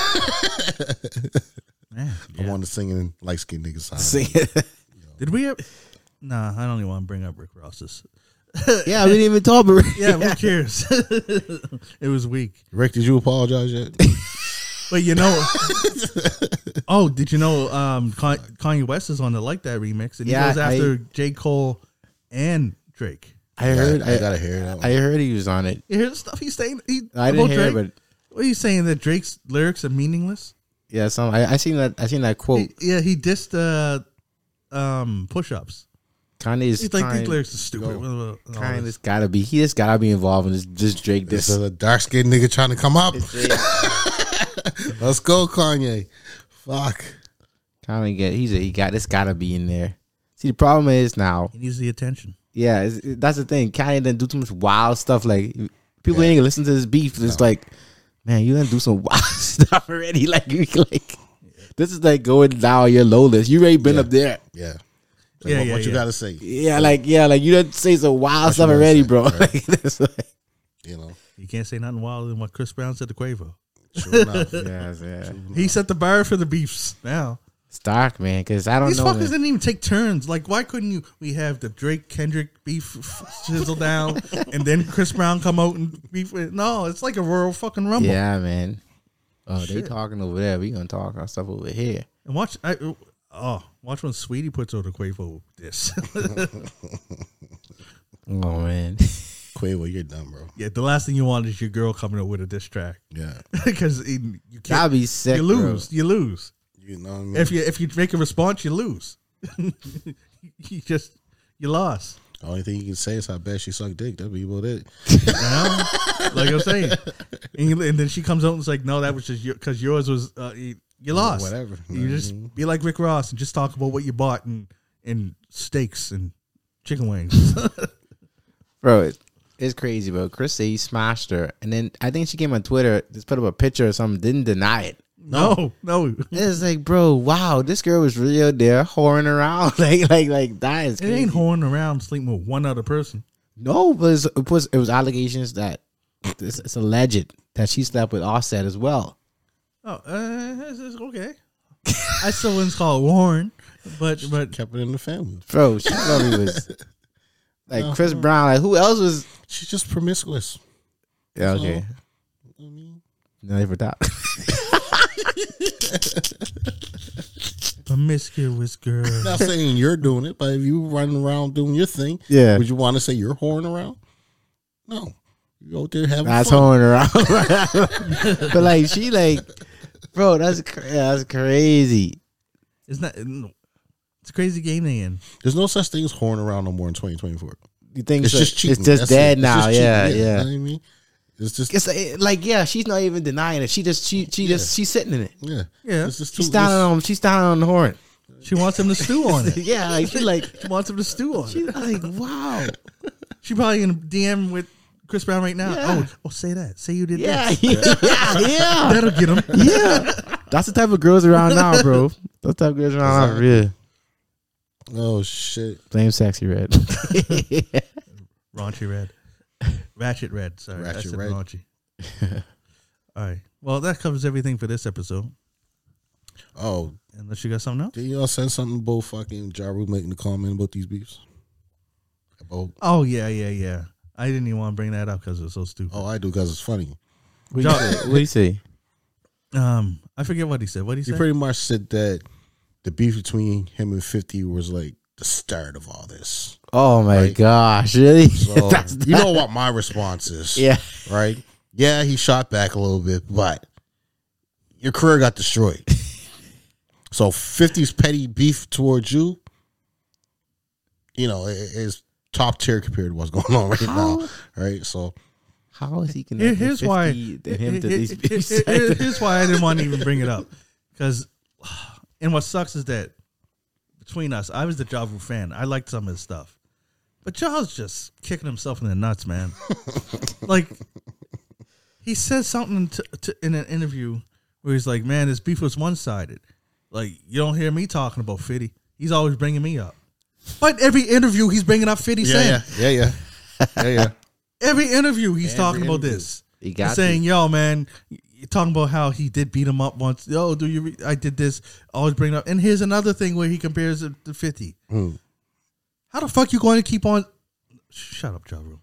Man, I'm yeah. on the singing light skinned niggas side. See, Did we ever? Nah, I don't even want to bring up Rick Ross's. yeah, we didn't even talk about it. Yeah, who cares? It was weak. Rick, did you apologize yet? But you know, oh, did you know um, Con- Kanye West is on the Like That remix, and Yeah, he goes after I- J. Cole and Drake. I heard. I, I, gotta hear that one. I heard he was on it. You hear the stuff he's saying? He, I didn't about hear, Drake? it, but What are you saying that Drake's lyrics are meaningless? yeah, some I, I seen that. I seen that quote. He- yeah, he dissed uh, um, push-ups. Kanye's He's like, trying, these lyrics are stupid. go. Blah, blah, blah, and all Kanye this. just gotta be. He just gotta be involved in this. This Drake. This This. is a dark skinned nigga trying to come up. Let's go, Kanye. Fuck. Kanye get. He's a, he got. This gotta be in there. See, the problem is now. He needs the attention. Yeah, it's, it, that's the thing. Kanye didn't do too much wild stuff. Like people Yeah. ain't gonna listen to this beef. It's like, man, you done do some wild stuff already. Like, you like this is like going down your low list. You already been Yeah. up there. Yeah. Like, Yeah, what yeah, what you yeah. gotta say? Yeah, like yeah, like you done say some wild What stuff you gonna already, say, bro. right. Like, that's like, You know, You can't say nothing wilder than what Chris Brown said to Quavo. sure enough. yes, yeah. He set the bar for the beefs. Now, It's dark, man, because I don't These know. fuckers Man. didn't even take turns. Like, why couldn't you? We have the Drake Kendrick beef sizzle down, and then Chris Brown come out and beef. With, no, it's like a Royal fucking Rumble. Yeah, man. Oh, they Shit. talking over there. We gonna talk our stuff over here. And watch, I, oh, watch when Sweetie puts out a Quavo this. Oh man. Quavo, you're dumb, bro. Yeah, the last thing you want is your girl coming up with a diss track Yeah. because you can't. That'd be sick. You lose. You lose. You know what I mean? If you if you make a response, you lose. you just you lost. The only thing you can say is how bad she sucked dick. That'd be about it. You know? Like I'm saying, and, you, and then she comes out and is like, "No, that was just because yours was uh, you, you lost. Whatever. You just be like Rick Ross and just talk about what you bought and and steaks and chicken wings." Bro, it, it's crazy, bro. Chris said he smashed her, and then I think she came on Twitter, just put up a picture or something, didn't deny it. No, no, It's like, bro, wow, this girl was real there whoring around, like, like, like that is it crazy. ain't whoring around sleeping with one other person. No, but it's, it was it was allegations that it's, it's alleged that she slept with Offset as well. Oh, uh, it's, it's okay. I still wouldn't call it Warren, but but Kept it in the family. Bro, she probably was like Chris Brown. Like, who else was? She's just promiscuous. Yeah, okay. I mean, No, never thought. promiscuous girl. not saying you're doing it, but if you running around doing your thing, Yeah. would you want to say you're whoring around? No. You out there having That's fun. whoring around. But like, she like, bro, that's cra- that's crazy. It's not. It's a crazy game they in. There's no such thing as whoring around no more in twenty twenty-four. You think It's so? just cheating. It's just That's dead it. It's now. just Yeah, cheating. yeah. You know what I mean? It's just, It's like, like, yeah, she's not even denying it. She just, she, she just, she's sitting in it. yeah. Yeah. It's just She's too- standing it's- on, she's standing on the horn. She wants him to stew on it. Yeah, like she like, She wants him to stew on she's it. like, wow. She probably in D M with Chris Brown right now. Yeah. Oh, oh, say that. Say you did Yeah, that. yeah, yeah. That'll get him. Yeah, that's the type of girls around now, bro. That's the type of girls around now. Yeah, Oh shit! blame sexy red. Raunchy red. Ratchet red. Sorry. Ratchet I said red. raunchy. All right. Well, that covers everything for this episode. Oh, Unless you got something else. did y'all send something about fucking Ja Rule making the comment about these beefs? About Oh, yeah, yeah, yeah. I didn't even want to bring that up because it was so stupid. oh, I do because it's funny. What do you say? What do you say? Um, I forget what he said. What did he He say? pretty much said that the beef between him and fifty was like the start of all this. Oh my Right. gosh, really? So That's you know what my response is, Yeah, right? Yeah, he shot back a little bit, but your career got destroyed. So fifty's petty beef towards you, you know, i- is top tier compared to what's going on right How? now, right? So how is he Here- connecting here's fifty why. and him to here- these here- beefs? here- here- Here's why I didn't want to even bring it up. Because, and what sucks is that between us, I was the Ja Rule fan. I liked some of his stuff, but Ja's just kicking himself in the nuts, man. Like he says something to, to, in an interview where he's like, "Man, this beef was one sided. Like you don't hear me talking about fifty. He's always bringing me up." But every interview he's bringing up fifty Cent. yeah, yeah, yeah, yeah, yeah. Every interview he's Every talking about interview. this. He He's got saying, "Yo, man, you're talking about how he did beat him up once. Yo, do you? Re- I did this. Always bring it up." And here's another thing where he compares it to fifty. Mm. How the fuck you going to keep on? Shut up, Ja Rule.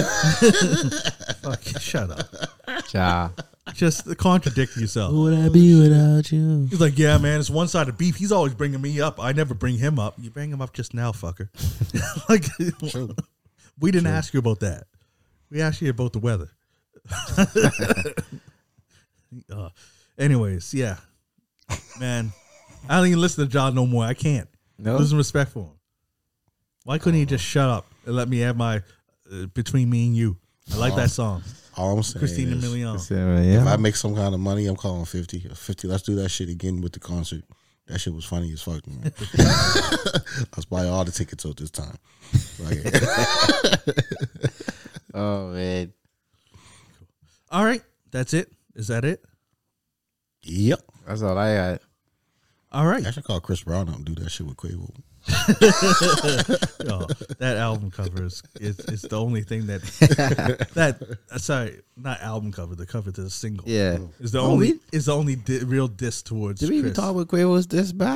Fuck, shut up. Ja. Just contradict yourself. Who would I be without you? He's like, "Yeah, man, it's one sided beef. He's always bringing me up. I never bring him up. You bring him up just now, fucker." Like, True. we didn't ask you about that. We asked you about the weather. uh, anyways, yeah, man, I don't even listen to Ja no more. I can't. No, Losing respect for him. Why couldn't he just shut up and let me have my uh, Between Me and You? I like that song, All I'm saying Christina is, Milian. yeah. if I make some kind of money, I'm calling fifty. fifty, let's do that shit again with the concert. That shit was funny as fuck, man. Let's buy all the tickets out this time. Like, Oh man, All right, that's it. Is that it? yep. that's all I got. All right. I should call Chris Brown up and do that shit with Quavo. Oh, that album cover is, is is the only thing that that uh, sorry, not album cover. The cover to the single. Yeah. is the Oh, only we- is the only di- real diss towards. Did we even Chris. talk about Quavo's this back?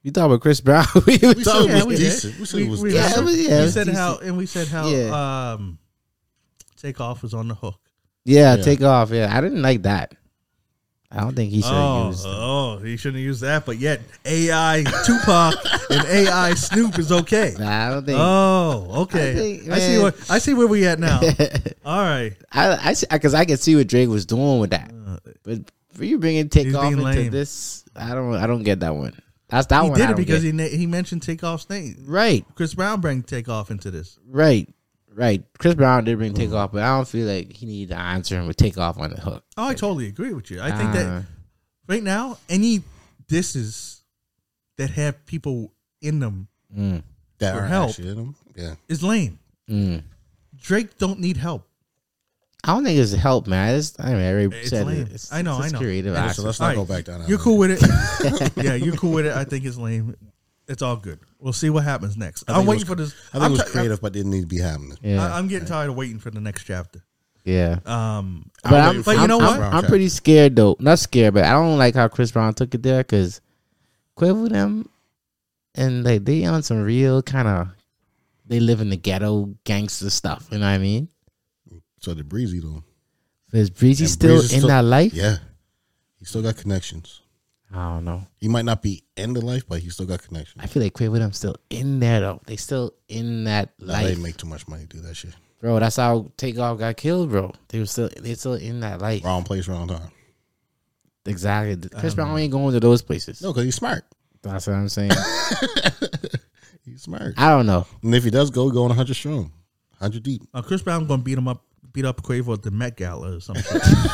You talking about Chris Brown? we We was said talking it Yeah, was we did. decent. We said We- it was we- Yeah, decent. it was- yeah, it we was said decent. how, and we said how Yeah. um, Takeoff was on the hook. yeah, Yeah. take off. Yeah, I didn't like that. I don't think he should have Oh, used. oh, he shouldn't have used that. But yet, A I Tupac and A I Snoop is okay. Nah, I don't think. Oh, okay. I think, I see man. what I see where we at now. All right. I, I, because I, can see what Drake was doing with that, but for you bringing take He's off being into lame. this, I don't, I don't get that one. That's that He one. did I it don't because get. he na- he mentioned Takeoff's name. right, Chris Brown bring Takeoff into this. right, right. Chris Brown did bring take off, but I don't feel like he needed to answer him with take off on the hook. Oh, I totally agree with you. I think that Uh, right now, any disses that have people in them mm, That For are help. actually in them. Yeah. is lame. mm. Drake don't need help. I don't think it's help, man. It's, I mean, I already It's said lame. it. It's, I know, it's I know. creative Yeah, so action. let's not All go right. back down that You're road. cool with it. Yeah, you're cool with it. I think it's lame. It's all good. We'll see what happens next. I I'm think it waiting was- for this. I think I'm it was ti- creative, but didn't need to be happening. Yeah, I, I'm getting tired of waiting for the next chapter. yeah. Um, But I'm, waiting but I'm, you know I'm, what? I'm pretty scared though. Not scared, but I don't like how Chris Brown took it there because Quavo them and like they on some real kind of they live in the ghetto gangster stuff. You know what I mean? So the Breezy though. Is Breezy And still Breezy's in still- that life? Yeah. He still got connections. I don't know. He might not be in the life, but he still got connections. I feel like Quavo them still in there though. They still in that Nah, life, they didn't make too much money to do that shit. bro. That's how Takeoff got killed, bro. They were still they still in that life. Wrong place, wrong time. Exactly. Chris Um, Brown ain't going to those places. No, because he's smart. That's what I'm saying. He's smart. I don't know. And if he does go, go on one hundred strong. one hundred deep. uh, Chris Brown gonna beat him up, beat up Quavo at the Met Gala or something.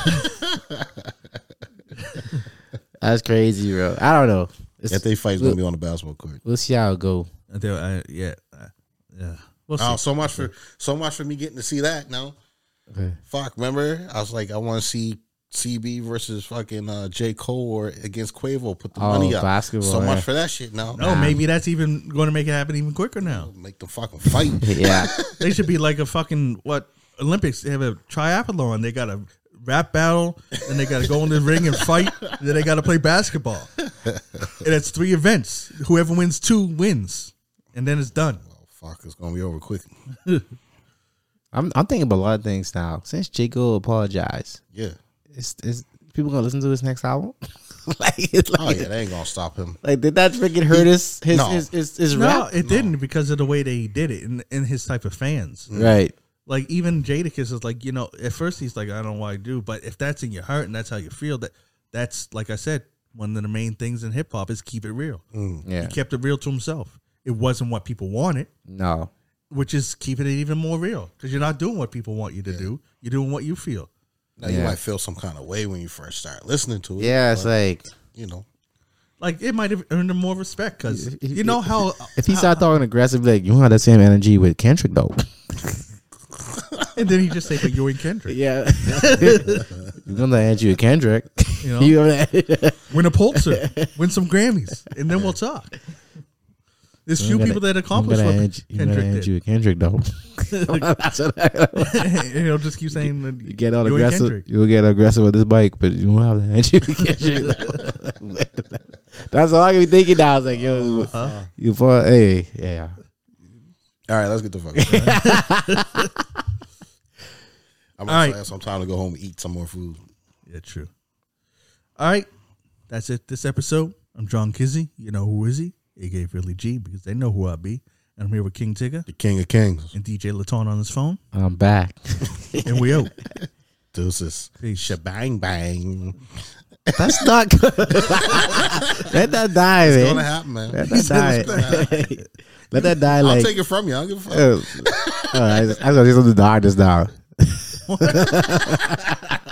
That's crazy, bro. I don't know. It's, If they fight, he's going to be on the basketball court. we'll see how it go. They- I- yeah, uh, yeah. We'll see. Oh, so much for so much for me getting to see that. No, Okay. fuck. Remember, I was like, I want to see C B versus fucking uh, J Cole or against Quavo. Put the Oh, money up. basketball, So yeah. much for that shit. No, no, maybe that's even going to make it happen even quicker now. make them fucking fight. Yeah. They should be like a fucking what Olympics. They have a triathlon. They got a rap battle, and they got to go in the ring and fight. And then they got to play basketball. And it's three events. Whoever wins two wins, and then it's done. Oh, fuck, it's gonna be over quick. I'm I'm thinking about a lot of things now. Since J. Cole apologized, Yeah. is is people gonna listen to his next album? like, it's Oh like, yeah, they ain't gonna stop him. like did that freaking hurt his his No. his, his, his No, rap? it didn't because of the way that he did it and, and his type of fans. Right. Like even Jadakiss is like, you know, at first he's like, I don't know why I do, but if that's in your heart and that's how you feel, that that's like I said, one of the main things in hip hop is keep it real. Yeah. He kept it real to himself. It wasn't what people wanted, No. which is keeping it even more real because you're not doing what people want you to do. You're doing what you feel. Now you Yeah. might feel some kind of way when you first start listening to it. Yeah, it's but, like you know. Like it might have earned him more respect because If- if- you know how if he how- start talking aggressive, like you don't have that same energy with Kendrick though. and then he just say, "But you're in Kendrick." Yeah. You're gonna energy with Kendrick. You know? You know? Win a Pulitzer, win some Grammys, and then we'll talk. There's few people that accomplish what Kendrick Kendrick did. with Kendrick though. That's what I- And he'll just keep saying that you get all you and aggressive. Kendrick. You'll get aggressive with this bike, but you don't have the energy with Kendrick. That's all I can be thinking now. I was like, yo, Uh-huh. you for hey, yeah. All right, let's get the fuck out. I'm All gonna right. have some time to go home and eat some more food. Yeah, true. All right, that's it. This episode. I'm John Kizzy. You know who is he? A K A Philly G because they know who I be. And I'm here with King Tigger The King of Kings. and D J Laton on his phone. I'm back. And we out. Deuces. Peace. Shebang bang. That's not good. Let that die, It's man. gonna happen, man. Let that die. Let that die. I'll Like, take it from you. I don't give a fuck. uh, all right, I was gonna say something to the artist now.